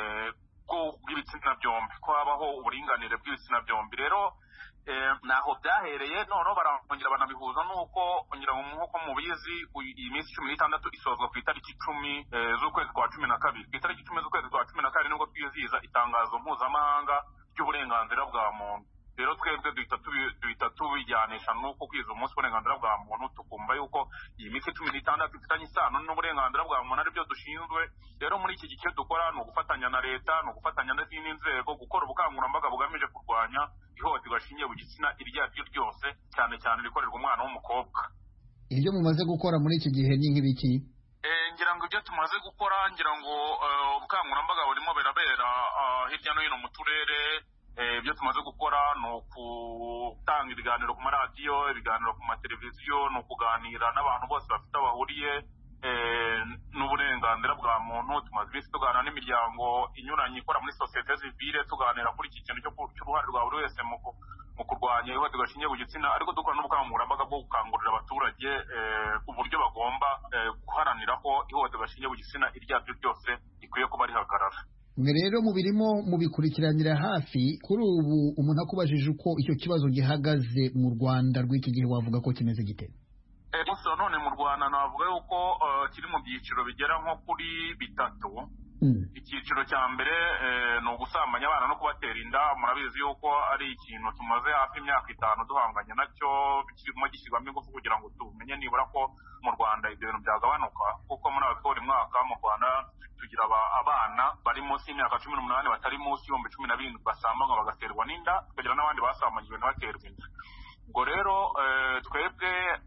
bw'ibitsina byombi, ko habaho uburinganire bw'ibitsina byombi. Rero naho byahereye, noneho barongera banabihuza n'uko ngira ngo nk'uko mubizi iyi minsi cumi n'itandatu isozwa ku itariki icumi z'ukwezi kwa cumi na kabiri. Ku itariki icumi z'ukwezi kwa cumi na kabiri nibwo twizihiza itangazo mpuzamahanga ry'uburenganzira bwa muntu. Rero twebwe duhita tubijyanisha n'uko kwiza umunsi w'uburenganzira bwa muntu, tukumva yuko iyi minsi cumi n'itandatu ifitanye isano n'uburenganzira bwa muntu, aribyo dushinzwe. Rero muri iki gice dukora ni ugufatanya na leta, ni ugufatanya n'izindi nzego, gukora ubukangurambaga bugamije kurwanya ihohoterwa rishingiye ku gitsina iryo ari ryo ryose, cyane cyane rikorerwa umwana w'umukobwa. Ibyo mumaze gukora muri iki gihe ni nk'ibiki? Ngira ngo ibyo tumaze gukora, ngira ngo ubukangurambaga burimo birabera hirya no hino mu turere. Ibyo tumaze gukora ni ukutanga ibiganiro ku maradiyo, ibiganiro ku mateleviziyo, ni ukuganira n'abantu bose bafite bahuriye n'uburenganzira bwa muntu. Tumaze iminsi tuganira n'imiryango inyuranye ikora muri sosiyete sivile, tuganira kuri iki kintu cy'uruhare rwa buri wese mu kurwanya ihohoterwa rishingiye ku gitsina, ariko dukora n'ubukangurambaga bwo gukangurira abaturage uburyo bagomba guharanira ko ihohoterwa rishingiye ku gitsina iryo ari ryo ryose rikwiye kuba rihagarara. Mwe rero mubirimo mubikurikiranira hafi. Kuri ubu umuntu akubajije uko icyo kibazo gihagaze mu Rwanda rw'iki gihe, wavuga ko kimeze gite? Gusa none mu Rwanda navuga yuko kiri mu byiciro bigera nko kuri bitatu. icyiciro cya mbere ni ugusambanya abana no kubatera inda. Murabizi yuko ari ikintu tumaze hafi imyaka itanu duhanganye nacyo kirimo gishyirwamo ingufu kugira ngo tumenye nibura ko mu Rwanda ibyo bintu byagabanuka, kuko muri buri mwaka mu Rwanda tugira abana bari munsi y'imyaka cumi n'umunani batari munsi y'ibihumbi cumi na birindwi basambanywa bagaterwa n'inda, tukagira n'abandi basambanyijwe ntibaterwe inda. Ubwo rero twebwe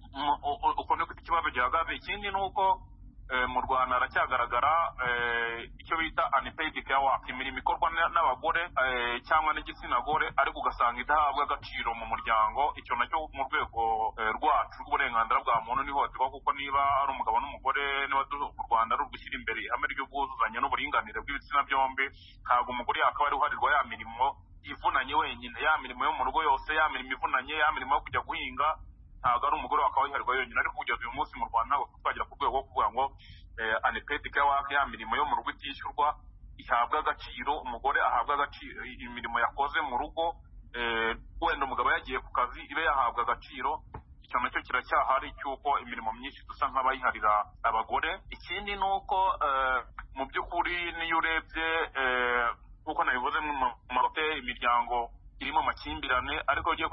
uko niko ikibazo gihagaze. Ikindi ni uko mu Rwanda haracyagaragara icyo bita unpaid care work, imirimo ikorwa n'abagore cyangwa n'igitsina gore ariko ugasanga idahabwa agaciro mu muryango. Icyo nacyo mu rwego rwacu rw'uburenganzira bwa muntu n'ihohoterwa, kuko niba ari umugabo n'umugore, niba u Rwanda ari ugushyira imbere ihame ry'ubwuzuzanye n'uburinganire bw'ibitsina byombi, ntabwo umugore yakaba ari uharirwa ya mirimo ivunanye wenyine, ya mirimo yo mu rugo yose, ya mirimo ivunanye, ya mirimo yo kujya guhinga, ntabwo ari umugore wakaba yiharirwa yonyine. Ariko kugeza uyu munsi mu Rwanda ntabwo twagera ku rwego rwo kuvuga ngo unpaid care work, ya mirimo yo mu rugo itishyurwa, ihabwa agaciro, umugore ahabwa agaciro imirimo yakoze mu rugo, wenda umugabo yagiye ku kazi ibe yahabwa agaciro. Icyo nacyo kiracyahari cy'uko imirimo myinshi dusa nk'abayiharira abagore. Ikindi ni uko mu by'ukuri niyo urebye nk'uko nabivuze mu mahoteli, imiryango irimo amakimbirane, ariko ugiye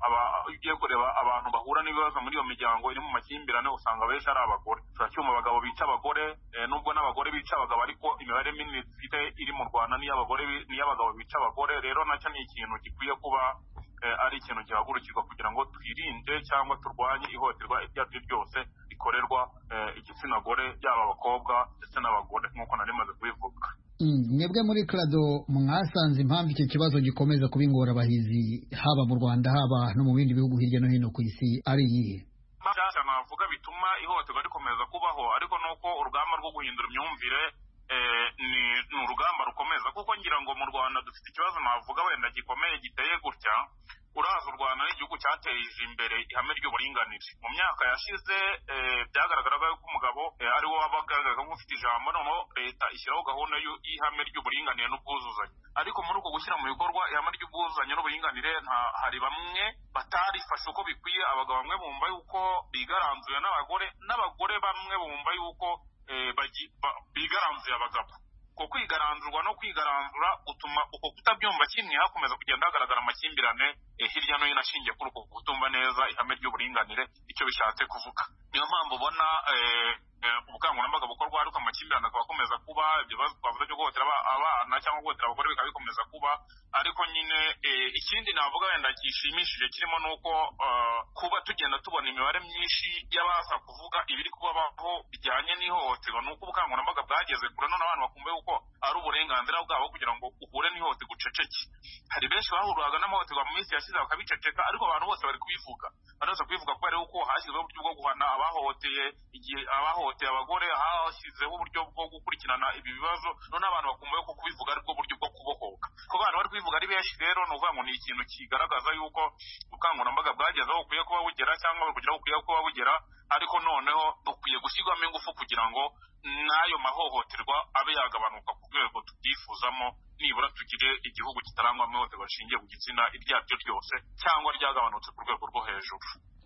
kureba abantu bahura n'ibibazo muri iyo miryango iri mu makimbirane usanga benshi ari abagore. Turacyuma abagabo bica abagore, nubwo n'abagore bica abagabo, ariko imibare minini dufite iri mu Rwanda n'iy'abagore n'iy'abagabo bica abagore. Rero nacyo ni ikintu gikwiye kuba ari ikintu gihagurukirwa kugira ngo twirinde cyangwa turwanye ihohoterwa iryo ari ryo ryose rikorerwa igitsina gore, yaba abakobwa ndetse n'abagore nk'uko nari maze kubivuga. Mwebwe muri Clado mwasanze impamvu iki kibazo gikomeza kuba ingorabahizi haba mu Rwanda haba no mu bindi bihugu hirya no hino ku isi ari iyihe? Cyane navuga bituma ihohoterwa rikomeza kubaho, ariko nuko urugamba rwo guhindura imyumvire ni urugamba rukomeza, kuko ngira ngo mu Rwanda dufite ikibazo navuga wenda gikomeye giteye gutya. Uraza u Rwanda n'igihugu cyateje imbere ihame ry'uburinganire. Mu myaka yashize byagaragaraga ko umugabo ari wo wabagaragaza nk'ufite ijambo, noneho leta ishyiraho gahunda y'ihame ry'uburinganire n'ubwuzuzanye. Ariko muri uko gushyira mu bikorwa ihame ry'ubwuzuzanye n'uburinganire, hari bamwe batarifashe uko bikwiye. Abagabo bamwe bumva yuko bigaranzuye n'abagore, n'abagore bamwe bumva yuko bigaranzuye abagabo. Uko kwigaranzurwa no kwigaranzura utuma uko kutabyumva kimwe hakomeza kugenda hagaragara amakimbirane hirya no hino ashingiye kuri uko kutumva neza ihame ry'uburinganire icyo bishatse kuvuga. Niyo mpamvu ubona ubukangurambaga bukorwa, ariko amakimbirane akaba akomeza kuba, ibibazo twavuze byo guhotera abana cyangwa guhotera abagore bikaba bikomeza kuba. Ariko nyine ikindi navuga wenda gishimishije kirimo ni uko kuba tugenda tubona imibare myinshi y'abaza kuvuga ibiri kubaho bijyanye n'ihohoterwa, ni uko ubukangurambaga bwageze kure, none abantu bakumva yuko ari uburenganzira bwabo kugira ngo uhure n'ihohoterwa uceceke. Hari benshi bahururaga n'amahohoterwa mu minsi yashize bakabiceceka, ariko abantu bose bari kubivuga. Bari bose kubivuga kubera yuko hashyizweho uburyo bwo guhana abahohoteye, igihe abahohoteye abagore hashyizeho uburyo bwo gukurikirana ibi bibazo, none abantu bakumva yuko kubivuga ari bwo buryo bwo kubohoka. Ko abantu bari kubivuga ari benshi, rero ni ukuvuga ngo ni ikintu kigaragaza yuko ubukangurambaga bwageze aho bukwiye kuba bugera, cyangwa kugira bukwiye kuba bugera, ariko noneho bukwiye gushyirwamo ingufu kugira ngo n'ayo mahohoterwa abe yagabanuka ku rwego tubyifuzamo, nibura tugire igihugu kitarangwamo ihohoterwa rishingiye ku gitsina iryo ari ryo ryose, cyangwa ryagabanutse ku rwego rwo hejuru.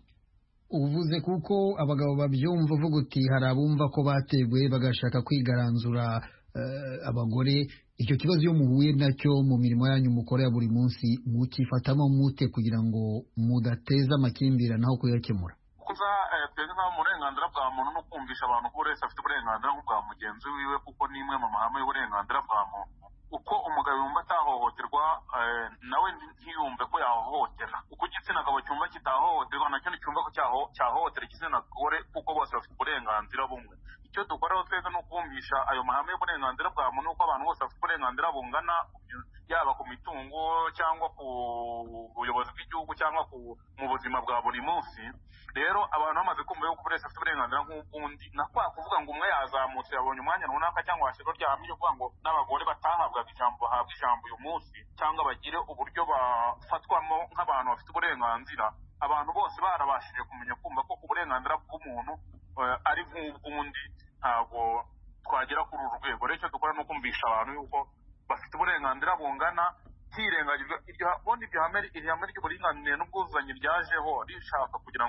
Uvuze kuko abagabo babyumva, uvuga uti hari abumva ko bateguye bagashaka kwigaranzura abagore. Icyo kibazo iyo muhuye nacyo mu mirimo yanyu mukora ya buri munsi, mukifatamo mute kugira ngo mudateza amakimbirane aho kuyakemura? Kuza twebwe nk'uburenganzira bwa muntu no kumvisha abantu ko buri wese afite uburenganzira nk'ubwa mugenzi wiwe, kuko ni imwe mu mahame y'uburenganzira bwa muntu. Uko umugabo yumva atahohoterwa, nawe ntiyumve ko yahohotera. Uko igitsina gabo cyumva kitahohoterwa, nacyo nticyumva ko cyahohotera igitsina gore, kuko bose bafite uburenganzira bumwe. Icyo dukora twese ni ukumvisha ayo mahame y'uburenganzira bwa muntu, uko abantu bose bafite uburenganzira bungana, yaba ku mitungo cyangwa ku buyobozi bw'igihugu cyangwa mu buzima bwa buri munsi. Rero abantu bamaze kumva yuko buri wese afite uburenganzira nk'ubundi, na kwa kuvuga ngo umwe yazamutse yabonye umwanya runaka cyangwa hashyirwa rya hamwe ryo kuvuga ngo n'abagore batahabwaga ijambo bahabwa ijambo uyu munsi, cyangwa bagire uburyo bafatwamo nk'abantu bafite uburenganzira. Abantu bose barabashije kumenya kumva ko uburenganzira bw'umuntu ari nk'ubw'undi, ntabwo twagera kuri uru rwego. Rero icyo dukora ni ukumvisha abantu yuko bafite uburenganzira bungana, hirengagijwe iryo bundi iryo hame ry'uburinganire n'ubwuzuzanye ryajeho rishaka kugira ngo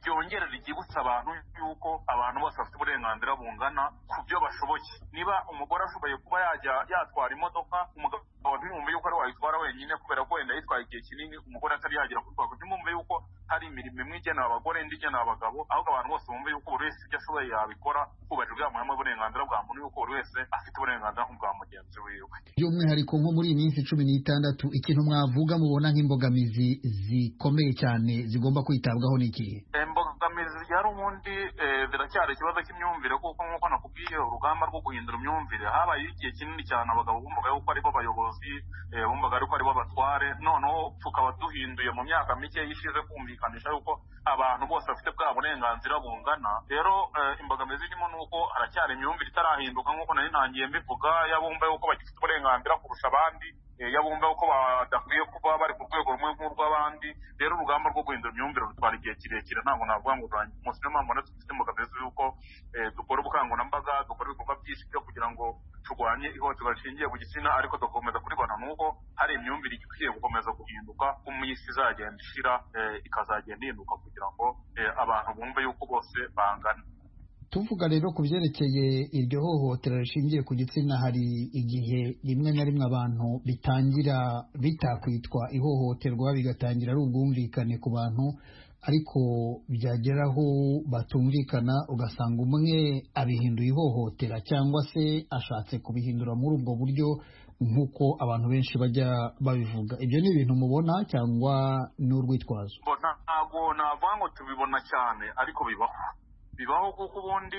byongerera igibutsa abantu yuko abantu bose bafite uburenganzira bungana ku byo bashoboye. Niba umugore ashoboye kuba yajya yatwara imodoka, umugabo ntiyumve yuko ari wayitwara wenyine kubera ko wenda yitwaye igihe kinini umugore atari yagera ku rwego. Ntimwumve yuko hari imirimo imwe igenewe abagore indi igenewe abagabo, ahubwo abantu bose bumve yuko buri wese ibyo ashoboye yabikora hubahirijwe amahame y'uburenganzira bwa muntu, yuko buri wese afite uburenganzira nk'ubwa mugenzi wiwe. By'umwihariko nko muri iyi minsi cumi n'itandatu, ikintu mwavuga mubona nk'imbogamizi zikomeye cyane zigomba kwitabwaho ni ikihe? Imbogamizi yari ubundi ziracyari ikibazo cy'imyumvire, kuko nk'uko nakubwiye urugamba rwo guhindura imyumvire habaye igihe kinini cyane abagabo bumvaga yuko aribo bayobozi, bumvaga ariko aribo batware, noneho tukaba duhinduye mu myaka mike yishize kumvikanisha yuko abantu bose bafite bwa burenganzira bungana. Rero imbogamizi irimo ni uko haracyari imyumvire itarahinduka, nk'uko nari ntangiye mbivuga, yabumva yuko bagifite uburenganzira kurusha abandi, yabumva yuko badakwiye kuba bari ku rwego rumwe nk'urw'abandi. Rero urugamba rwo guhindura imyumvire rutwara igihe kirekire, ntabwo navuga ngo urangiye umunsi. Niyo mpamvu natwe dufite imbogamizi yuko dukora ubukangurambaga, dukora ibikorwa byinshi byo kugira ngo turwanye ihohoterwa rishingiye ku gitsina, ariko dukomeza kuribona nuko hari imyumvire ikwiye gukomeza guhinduka, ko mu isi izagenda ishira ikazagenda ihinduka kugira ngo abantu bumve yuko bose bangana. Tuvuga rero ku byerekeye iryo hohotera rishingiye ku gitsina, hari igihe rimwe na rimwe abantu bitangira bitakwitwa ihohoterwa, bigatangira ari ubwumvikane ku bantu, ariko byageraho batumvikana ugasanga umwe abihinduye ihohotera cyangwa se ashatse kubihindura muri ubwo buryo nk'uko abantu benshi bajya babivuga. Ibyo ni ibintu mubona cyangwa ni urwitwazo? Ntabwo navuga ngo tubibona cyane, ariko bibaho bibaho kuko ubundi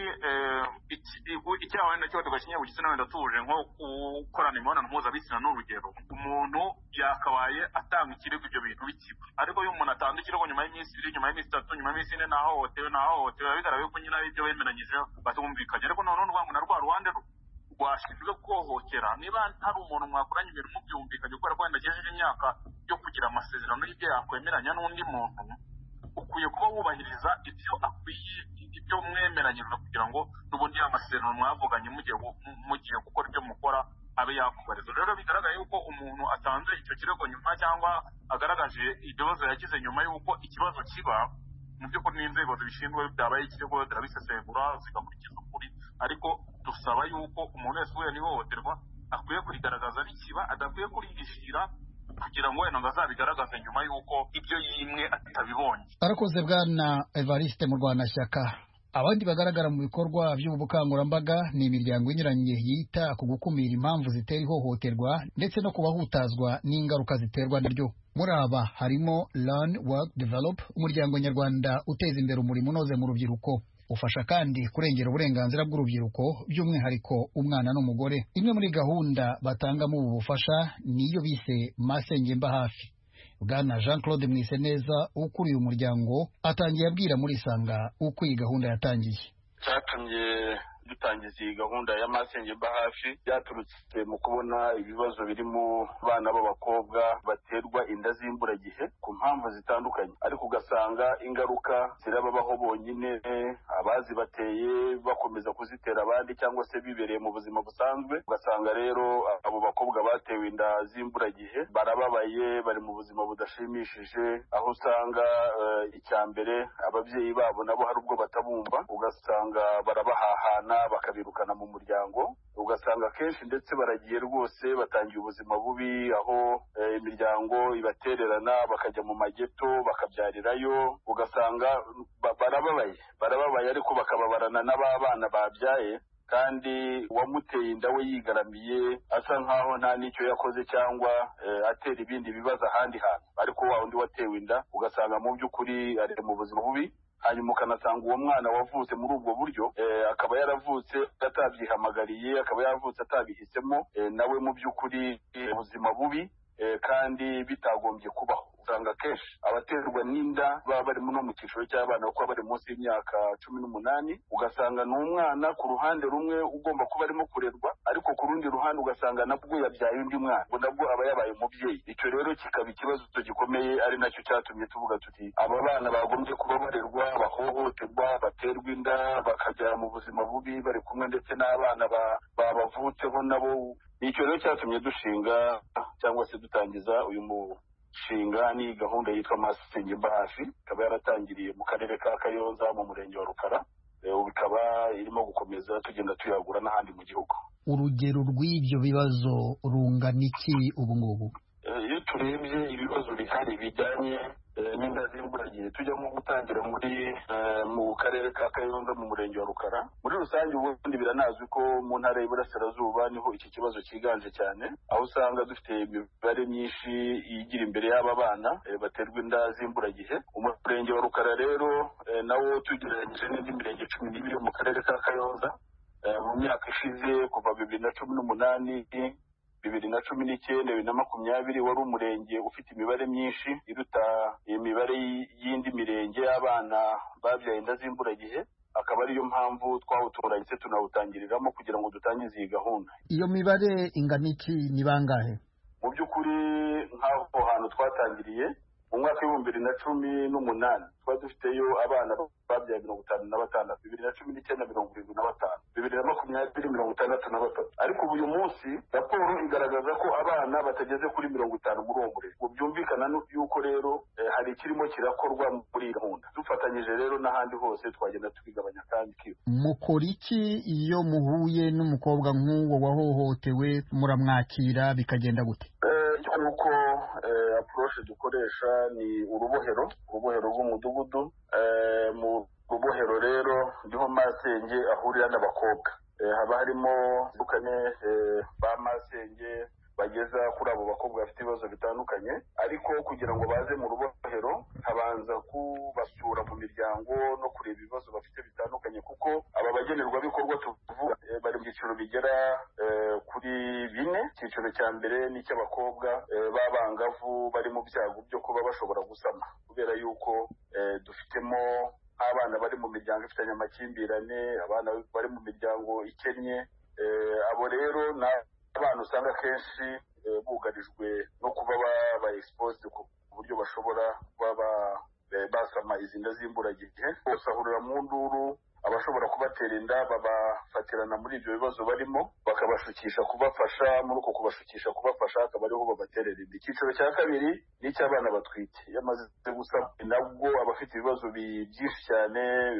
icyaha wenda cyo tugashingiye ku gitsina, wenda tuje nko gukorana imibonano mpuzabitsina n'urugero, umuntu yakabaye atanga ikirego ibyo bintu bikiba, ariko iyo umuntu atanga ikirego nyuma y'iminsi ibiri, nyuma y'iminsi itatu, nyuma y'iminsi ine nahohotewe nahohotewe, bigaragara yuko nyine ari ibyo bemeranyije batumvikanye. Ariko noneho n'urwango na rwa ruhande rwashinzwe guhohotera, niba hari umuntu mwakoranye ibintu mubyumvikanye kubera ko wenda agejeje imyaka yo kugira amasezerano y'ibyo yakwemeranya n'undi muntu, ukwiye kuba wubahiriza ibyo akwiye, ibyo mwemeranyije, kugira ngo n'ubundi amasezerano mwavuganye mugiye gukora ibyo mukora abe yakubariza. Rero bigaragara yuko umuntu atanze icyo kirego nyuma cyangwa agaragaje ibibazo yagize nyuma y'uko ikibazo kiba, mu by'ukuri n'inzego zibishinzwe byabaye ikirego zirabisesengura zigakurikiza ukuri, ariko dusaba yuko umuntu wese uhuye n'ihohoterwa akwiye kurigaragaza rikiba, adakwiye kurihishira kugira ngo wenda azabigaragaze nyuma y'uko ibyo yimwe atabibonye. Arakoze Bwana Evariste Murwanashyaka. Abandi bagaragara mu bikorwa by'ubu bukangurambaga ni imiryango inyuranye yita ku gukumira impamvu zitera ihohoterwa ndetse no kubahutazwa n'ingaruka ziterwa naryo. Muri aba harimo Learn Work Develop, umuryango nyarwanda uteza imbere umurimo unoze mu rubyiruko, ufasha kandi kurengera uburenganzira bw'urubyiruko by'umwihariko umwana n'umugore. Imwe muri gahunda batangamo ubu bufasha niyo bise Masenge Mba Hafi. Bwana Jean Claude Mwiseneza ukuriye umuryango atangiye abwira muri Isanga uko iyi gahunda yatangiye. Cyatumye dutangiza iyi gahunda ya Masenge Mba Hafi byaturutse mu kubona ibibazo biri mu bana b'abakobwa baterwa inda z'imburagihe ku mpamvu zitandukanye, ariko ugasanga ingaruka zirababaho bonyine, abazibateye bakomeza kuzitera abandi cyangwa se bibereye mu buzima busanzwe. Ugasanga rero abo bakobwa batewe inda z'imburagihe barababaye, bari mu buzima budashimishije, aho usanga uh, icya mbere ababyeyi babo nabo hari ubwo batabumva, ugasanga barabahahana bakabirukana mu muryango, ugasanga kenshi ndetse baragiye rwose batangiye ubuzima bubi, aho e, imiryango ibatererana bakajya mu mageto bakabyarirayo, ugasanga barababaye barababaye ariko bakababarana n'ababana babyaye, kandi uwamuteye inda we yigaramiye asa nkaho nta n'icyo yakoze cyangwa e, atera ibindi bibazo ahandi hantu, ariko wa undi watewe inda ugasanga mu by'ukuri ari mu buzima bubi. Hanyuma ukanasanga uwo mwana wavutse muri ubwo buryo eh, akaba yaravutse atabyihamagariye, akaba yaravutse atabihisemo, eh, nawe mu by'ukuri ubuzima eh, bubi eh, kandi bitagombye kubaho. Usanga kenshi abaterwa n'inda baba bari no mu cyiciro cy'abana kuko bari munsi y'imyaka cumi n'umunani, ugasanga ni umwana ku ruhande rumwe ugomba kuba arimo kurerwa, ariko ku rundi ruhande ugasanga nabwo yabyaye undi mwana, ngo nabwo aba yabaye umubyeyi. Icyo rero kikaba ikibazo gikomeye, ari nacyo cyatumye tuvuga tuti aba bana bagombye kuba barerwa, bahohoterwa, baterwa inda, bakajya mu buzima bubi bari kumwe ndetse n'abana babavutseho nabo. Icyo rero cyatumye dushinga cyangwa se dutangiza uyu mu nshinga ni gahunda yitwa masenge mbahafi, ikaba yaratangiriye mu karere ka Kayonza mu murenge wa Rukara, ubu ikaba irimo gukomeza tugenda tuyagura n'ahandi mu gihugu. Urugero rw'ibyo bibazo rungana iki ubu ngubu? Iyo turebye ibibazo bihari bijyanye n'inda z'imburagihe, tujya mu gutangira muri mu karere ka Kayonza mu murenge wa Rukara. Muri rusange ubundi biranazwi ko mu ntara y'Iburasirazuba niho iki kibazo kiganje cyane, aho usanga dufite imibare myinshi igira imbere y'aba bana baterwa inda z'imburagihe. Umurenge wa Rukara rero nawo tugereranyije n'indi mirenge cumi n'ibiri mu karere ka Kayonza, mu myaka ishize kuva bibiri na cumi n'umunani bibiri na cumi n'icyenda bibiri na makumyabiri wari umurenge ufite imibare myinshi iruta imibare y'indi mirenge y'abana babyaye inda z'imburagihe, akaba ariyo mpamvu twawutoranyije tunawutangiriramo kugira ngo dutangize iyi gahunda. Iyo mibare ingana iki, ni bangahe? Mu by'ukuri nk'aho hantu twatangiriye mu mwaka w'ibihumbi bibiri na cumi n'umunani twari dufiteyo abana babyaye mirongo itanu na batandatu, bibiri na cumi n'icyenda mirongo irindwi na batanu, bibiri na makumyabiri mirongo itandatu na batatu. Ariko ubu uyu munsi raporo igaragaza ko abana batageze kuri mirongo itanu muri uwo murenge. Ubu byumvikana yuko rero eh, hari ikirimo kirakorwa muri iyi gahunda. Dufatanyije rero n'ahandi hose twagenda tubigabanya kandi kiyo. Mukora iki iyo muhuye n'umukobwa nk'uwo wahohotewe, muramwakira bikagenda gute? Uko approche dukoresha ni urubohero urubohero rw'umudugudu. Mu rubohero rero niho masenge ahurira n'abakobwa, haba harimo bukane ba masenge bageza kuri abo bakobwa bafite ibibazo bitandukanye, ariko kugira ngo baze mu rubohero habanza kubasura mu miryango no kureba ibibazo bafite bitandukanye, kuko aba bagenerwabikorwa tuvuga bari mu byiciro bigera kuri bine. Icyiciro cya mbere ni icy'abakobwa b'abangavu bari mu byago byo kuba bashobora gusama, kubera yuko dufitemo abana bari mu miryango ifitanye amakimbirane, abana bari mu miryango ikennye. Abo rero na abana usanga kenshi bugarijwe no kuba ba exposed ku buryo bashobora kuba basama izi nda z'imburagihe. Bose ahurira mu nduru, abashobora kubatera inda babafatirana muri ibyo bibazo barimo, bakabashukisha kubafasha. Muri uko kubashukisha kubafasha akaba ariho babaterera inda. Icyiciro cya kabiri ni icy'abana batwite, yamaze gusama, nabwo abafite ibibazo byinshi cyane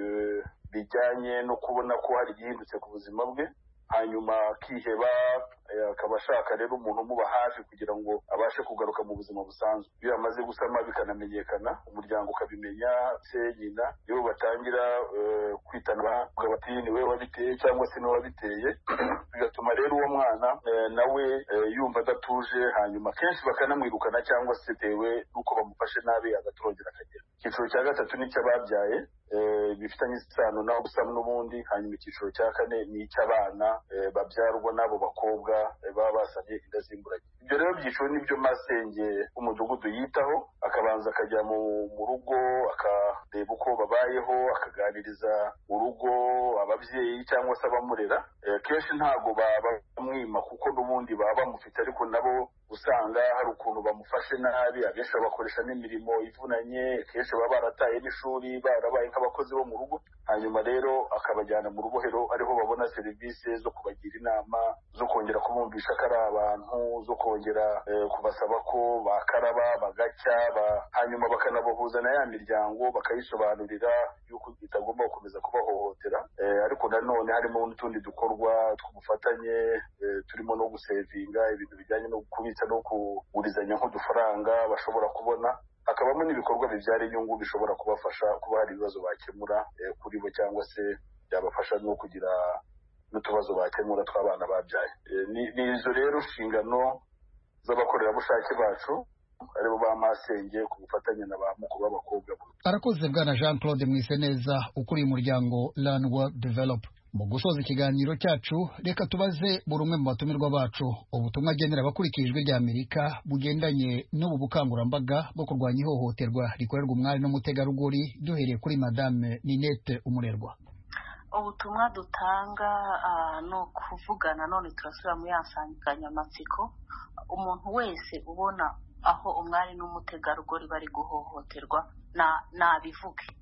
bijyanye no kubona ko hari igihindutse ku buzima bwe, hanyuma akiheba, akaba ashaka rero umuntu umuba hafi kugira ngo abashe kugaruka mu buzima busanzwe. Iyo yamaze gusama bikanamenyekana, umuryango ukabimenya, se nyina nibo batangira kwitana bavuga bati ni we wabiteye cyangwa se ni wabiteye, bigatuma rero uwo mwana nawe yumva adatuje, hanyuma kenshi bakanamwirukana cyangwa se tewe nuko bamufashe nabi agatorongera akagera. Icyiciro cya gatatu ni icy'ababyaye bifitanye isano naho gusama n'ubundi, hanyuma icyiciro cya kane ni icy'abana babyarwa n'abo bakobwa baba basabye inda z'imburagihe. Ibyo rero byiciro nibyo masenge umudugudu yitaho, akabanza akajya mu rugo akareba uko babayeho, akaganiriza mu rugo ababyeyi cyangwa se abamurera. Kenshi ntago bamwima kuko n'ubundi baba bamufite, ariko nabo usanga hari ukuntu bamufashe nabi. Abenshi bakoresha n'imirimo ivunanye, kenshi baba barataye n'ishuri, barabaye nk'abakozi bo mu rugo. Hanyuma rero akabajyana mu rubohero, ariho babona serivisi zo kubagira inama, zo kongera kubumvisha ko ari abantu, zo kongera kubasaba ko bakaraba bagacya, hanyuma bakanabahuza na ya miryango bakayisobanurira yuko itagomba gukomeza kubahohotera. Ariko nanone harimo n'utundi dukorwa tw'ubufatanye, turimo no gusevinga ibintu bijyanye no kubitsa no kugurizanya nk'udufaranga bashobora kubona. Hakabamo n'ibikorwa bibyara inyungu bishobora kubafasha kuba hari ibibazo bakemura kuri bo, cyangwa se byabafasha no kugira n'utubazo bakemura tw'abana babyaye. Ni izo rero nshingano z'abakorerabushake bacu aribo ba masenge ku bufatanye na ba mukuru b'abakobwa. Arakoze Bwana Jean Claude Mwiseneza ukuriye umuryango Learn Work Develop. Mu gusoza ikiganiro cyacu, reka tubaze buri umwe mu batumirwa bacu ubutumwa agenera abakurikira ijwi rya Amerika bugendanye n'ubu bukangurambaga bwo kurwanya ihohoterwa rikorerwa umwari n'umutegarugori, duhereye kuri Madame Ninette Umurerwa. Ubutumwa dutanga ni ukuvugana, none turasubira mu yansanganyamatsiko. Umuntu wese ubona aho umwari n'umutegarugori bari guhohoterwa nabivuge,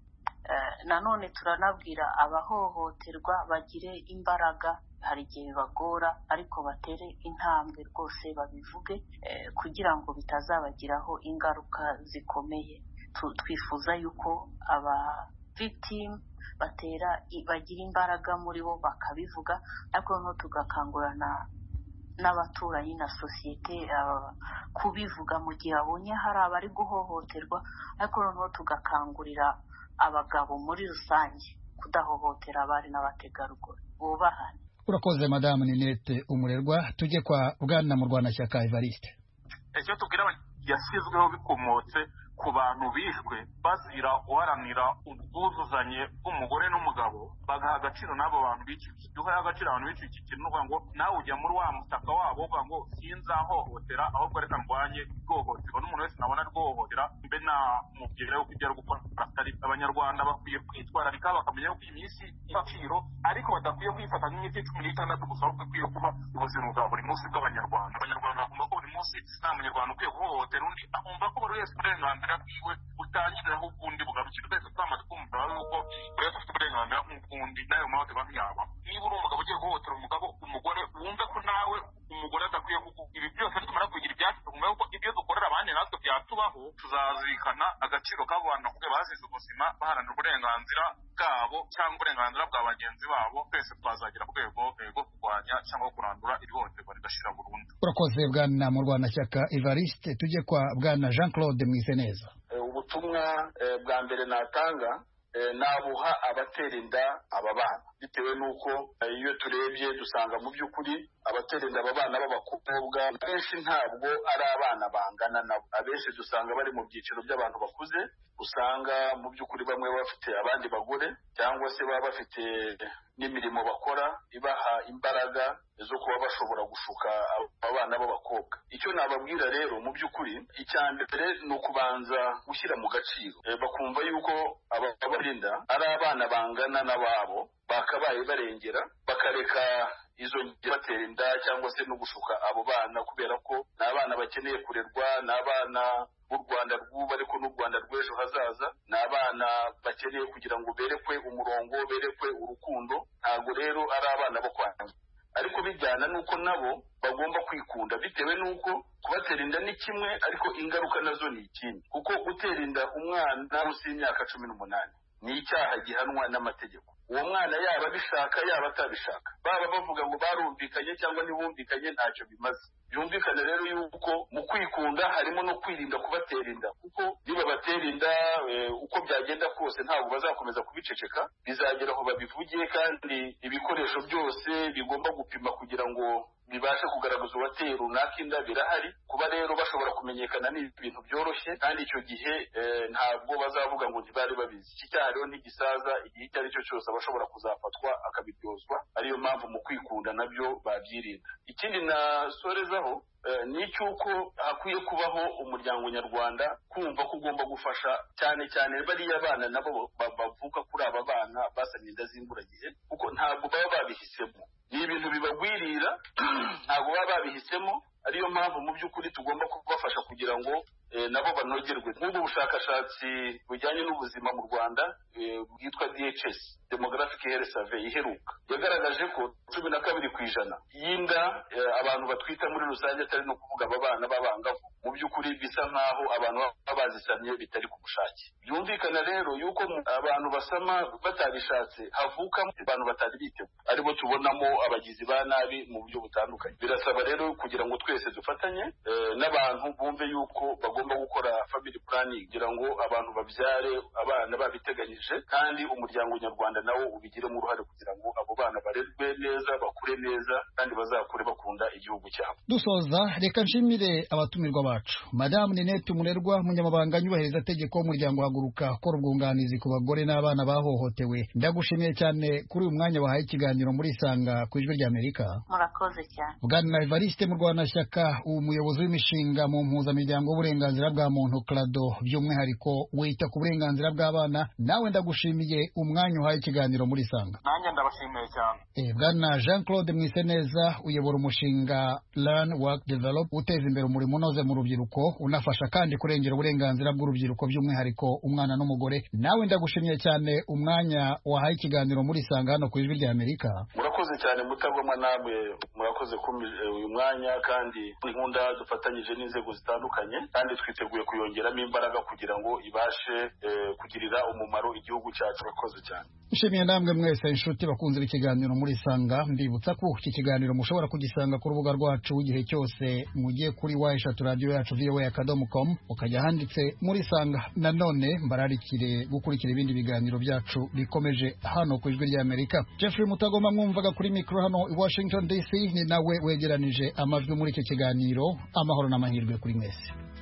nanone turanabwira abahohoterwa bagire imbaraga, hari igihe bibagora ariko batere intambwe rwose babivuge kugira ngo bitazabagiraho ingaruka zikomeye. Twifuza yuko aba victim batera bagira imbaraga muri bo bakabivuga, ariko noneho tugakangurana n'abaturanyi na sosiyete kubivuga mu gihe abonye hari abari guhohoterwa, ariko noneho tugakangurira abagabo muri rusange kudahohotera abari n'abategarugori, bubahane. Urakoze Madame Ninette Umurerwa. Tujye kwa Bwana Murwanashyaka Evariste. Icyo tubwira yashyizweho bikomotse ku bantu bishwe bazira guharanira ubwuzuzanye bw'umugore n'umugabo, bagaha agaciro n'abo bantu biciki. Duhaye agaciro abantu biciki kintu uvuga ngo nawe ujya muri wa mutaka wabo uvuga ngo sinzahohotera, ahubwo reka ndwanye ihohoterwa, n'umuntu wese nabona rwohotera mbe namubwira yuko ibyo ari gukora atari. Abanyarwanda bakwiye kwitwararika bakamenya yuko iyi minsi y'agaciro, ariko badakwiye kwifata nk'iminsi cumi n'itandatu gusa, ahubwo ikwiye kuba ubuzima bwa buri munsi bw'abanyarwanda. Abanyarwanda bakumva ko buri munsi nta munyarwanda ukwiye guhohotera undi, akumva ko buri wese uburenganzira bwiwe butangiriraho ubwundi bugarukira. Twese twamaze kumva yuko buri wese afite uburenganzira nk'ubwundi, nayo mahohoterwa ntiyaba. Niba uri umugabo ugiye guhohotera umugabo umugore, wumve ko nawe umugore adakwiye kuguha ibi byose. Tumara kugira ibyacu tukumva yuko ibyo dukorera abandi natwe byatubaho, tuzazirikana agaciro k'abo bantu kuko bazize ubuzima baharanira uburenganzira bwabo cyangwa uburenganzira bwa bagenzi babo. Twese twazagera ku rwego rwo kurwanya cyangwa kurandura iri hohoterwa rigashira burundu. Urakoze Bwana Murwanashyaka Evariste. Tujye kwa Bwana Jean Claude Mwiseneza. Ubutumwa bwa mbere natanga nabuha abatera inda aba bana, bitewe n'uko iyo turebye dusanga mu by'ukuri abatera inda aba bana b'abakobwa benshi ntabwo ari abana bangana nabo. Abenshi dusanga bari mu byiciro by'abantu bakuze, usanga mu by'ukuri bamwe bafite abandi bagore cyangwa se baba bafite n'imirimo bakora ibaha imbaraga zo kuba bashobora gushuka abana b'abakobwa. Icyo nababwira rero mu by'ukuri, icya mbere ni ukubanza gushyira mu gaciro, bakumva yuko ababarinda ari abana bangana n'ababo, bakabaye barengera bakareka izo batera inda cyangwa se no gushuka abo bana, kubera ko ni abana bakeneye kurerwa, ni abana b'u Rwanda rw'ubu ariko n'u Rwanda rw'ejo hazaza, ni abana bakeneye kugira ngo berekwe umurongo, berekwe urukundo. Ntabwo rero ari abana bo kwangiza, ariko bijyana n'uko nabo bagomba kwikunda, bitewe n'uko kubatera inda ni kimwe ariko ingaruka nazo ni ikindi. Kuko gutera inda umwana munsi y'imyaka cumi n'umunani ni icyaha gihanwa n'amategeko. Uwo mwana yaba abishaka yaba atabishaka, baba bavuga ngo barumvikanye cyangwa ntibumvikanye, ntacyo bimaze. Byumvikane rero yuko mu kwikunda harimo no kwirinda kubatera inda, kuko niba batera inda uko byagenda kose ntabwo bazakomeza kubiceceka, bizagera aho babivugiye, kandi ibikoresho byose bigomba gupima kugira ngo bibashe kugaragaza uwateye runaka inda birahari. Kuba rero bashobora kumenyekana ni ibintu byoroshye, kandi icyo gihe ntabwo bazavuga ngo ntibari babizi. Iki cyaha rero ntigisaza, igihe icyo ari cyo cyose abashobora kuzafatwa akabiryozwa. Ariyo mpamvu mu kwikunda nabyo babyirinda. Ikindi nasorezaho ni icy'uko hakwiye kubaho umuryango nyarwanda kumva ko ugomba gufasha cyane cyane bariya bana nabo bavuka kuri aba bana basanye inda z'imburagihe, kuko ntabwo baba babihisemo, ni ibintu bibagwirira, ntabwo baba babihisemo. Ariyo mpamvu mu by'ukuri tugomba kubafasha kugira ngo nabo banogerwe. Nk'ubu bushakashatsi bujyanye n'ubuzima mu Rwanda bwitwa D H S, Demographic Health Survey, iheruka yagaragaje ko cumi na kabiri ku ijana y'inda abantu batwita muri rusange, atari no kuvuga aba bana b'abangavu, mu by'ukuri bisa nk'aho abantu baba bazisamye bitari ku bushake. Byumvikana rero yuko abantu basama batabishatse havukamo abantu batari biteguye, aribo tubonamo abagizi ba nabi mu buryo butandukanye. Birasaba rero kugira ngo twese dufatanye n'abantu bumve yuko bagomba gukora family planning kugira ngo abantu babyare abana babiteganyije, kandi umuryango nyarwanda nawo ubigiremo uruhare kugira ngo abo bana barerwe neza, bakure neza, kandi bazakure bakunda igihugu cyabo. Dusoza, reka nshimire abatumirwa bacu. Madame Ninette Umurerwa, umunyamabanga nyubahirizategeko w'umuryango Haguruka ukora ubwunganizi ku bagore n'abana bahohotewe, ndagushimiye cyane kuri uyu mwanya wahaye ikiganiro muri Isanga ku Ijwi ry'Amerika. Murakoze cyane. Bwana Evariste Murwanashyaka, umuyobozi w'imishinga mu mpuzamiryango w'uburenganzira bwa muntu CRADO, by'umwihariko wita ku burenganzira bw'abana, nawe ndagushimiye umwanya uhaye ikiganiro muri Isanga. Nanjye ndabashimiye cyane. Eh, Bwana Jean Claude Mwiseneza, uyobora umushinga Learn Work Develop uteza imbere umurimo unoze mu rubyiruko unafasha kandi kurengera uburenganzira bw'urubyiruko by'umwihariko umwana n'umugore. Nawe ndagushimiye cyane umwanya wahaye ikiganiro muri Sanga hano ku Ijwi ry'Amerika. Murakoze cyane Mutagoma, namwe murakoze kumpa uyu mwanya, kandi inkunda dufatanyije n'inzego zitandukanye, kandi twiteguye kuyongeramo imbaraga kugira ngo ibashe eh, kugirira umumaro igihugu cyacu. Murakoze cyane. Nshimiye namwe mwese inshuti bakunze ikiganiro muri Sanga. Mbibutsa ko iki kiganiro mushobora kugisanga ku rubuga rwacu igihe cyose mugiye kuri wa eshatu radio yacu v o a akadomo com ukajya handitse muri Sanga. Nanone mbararikire gukurikira ibindi biganiro byacu bikomeje hano ku Ijwi ry'Amerika. Jeffrey Mutagoma mwumvaga kuri mikro hano i Washington D C, ni nawe wegeranije amajwi muri iki kiganiro. Amahoro n'amahirwe kuri mwese.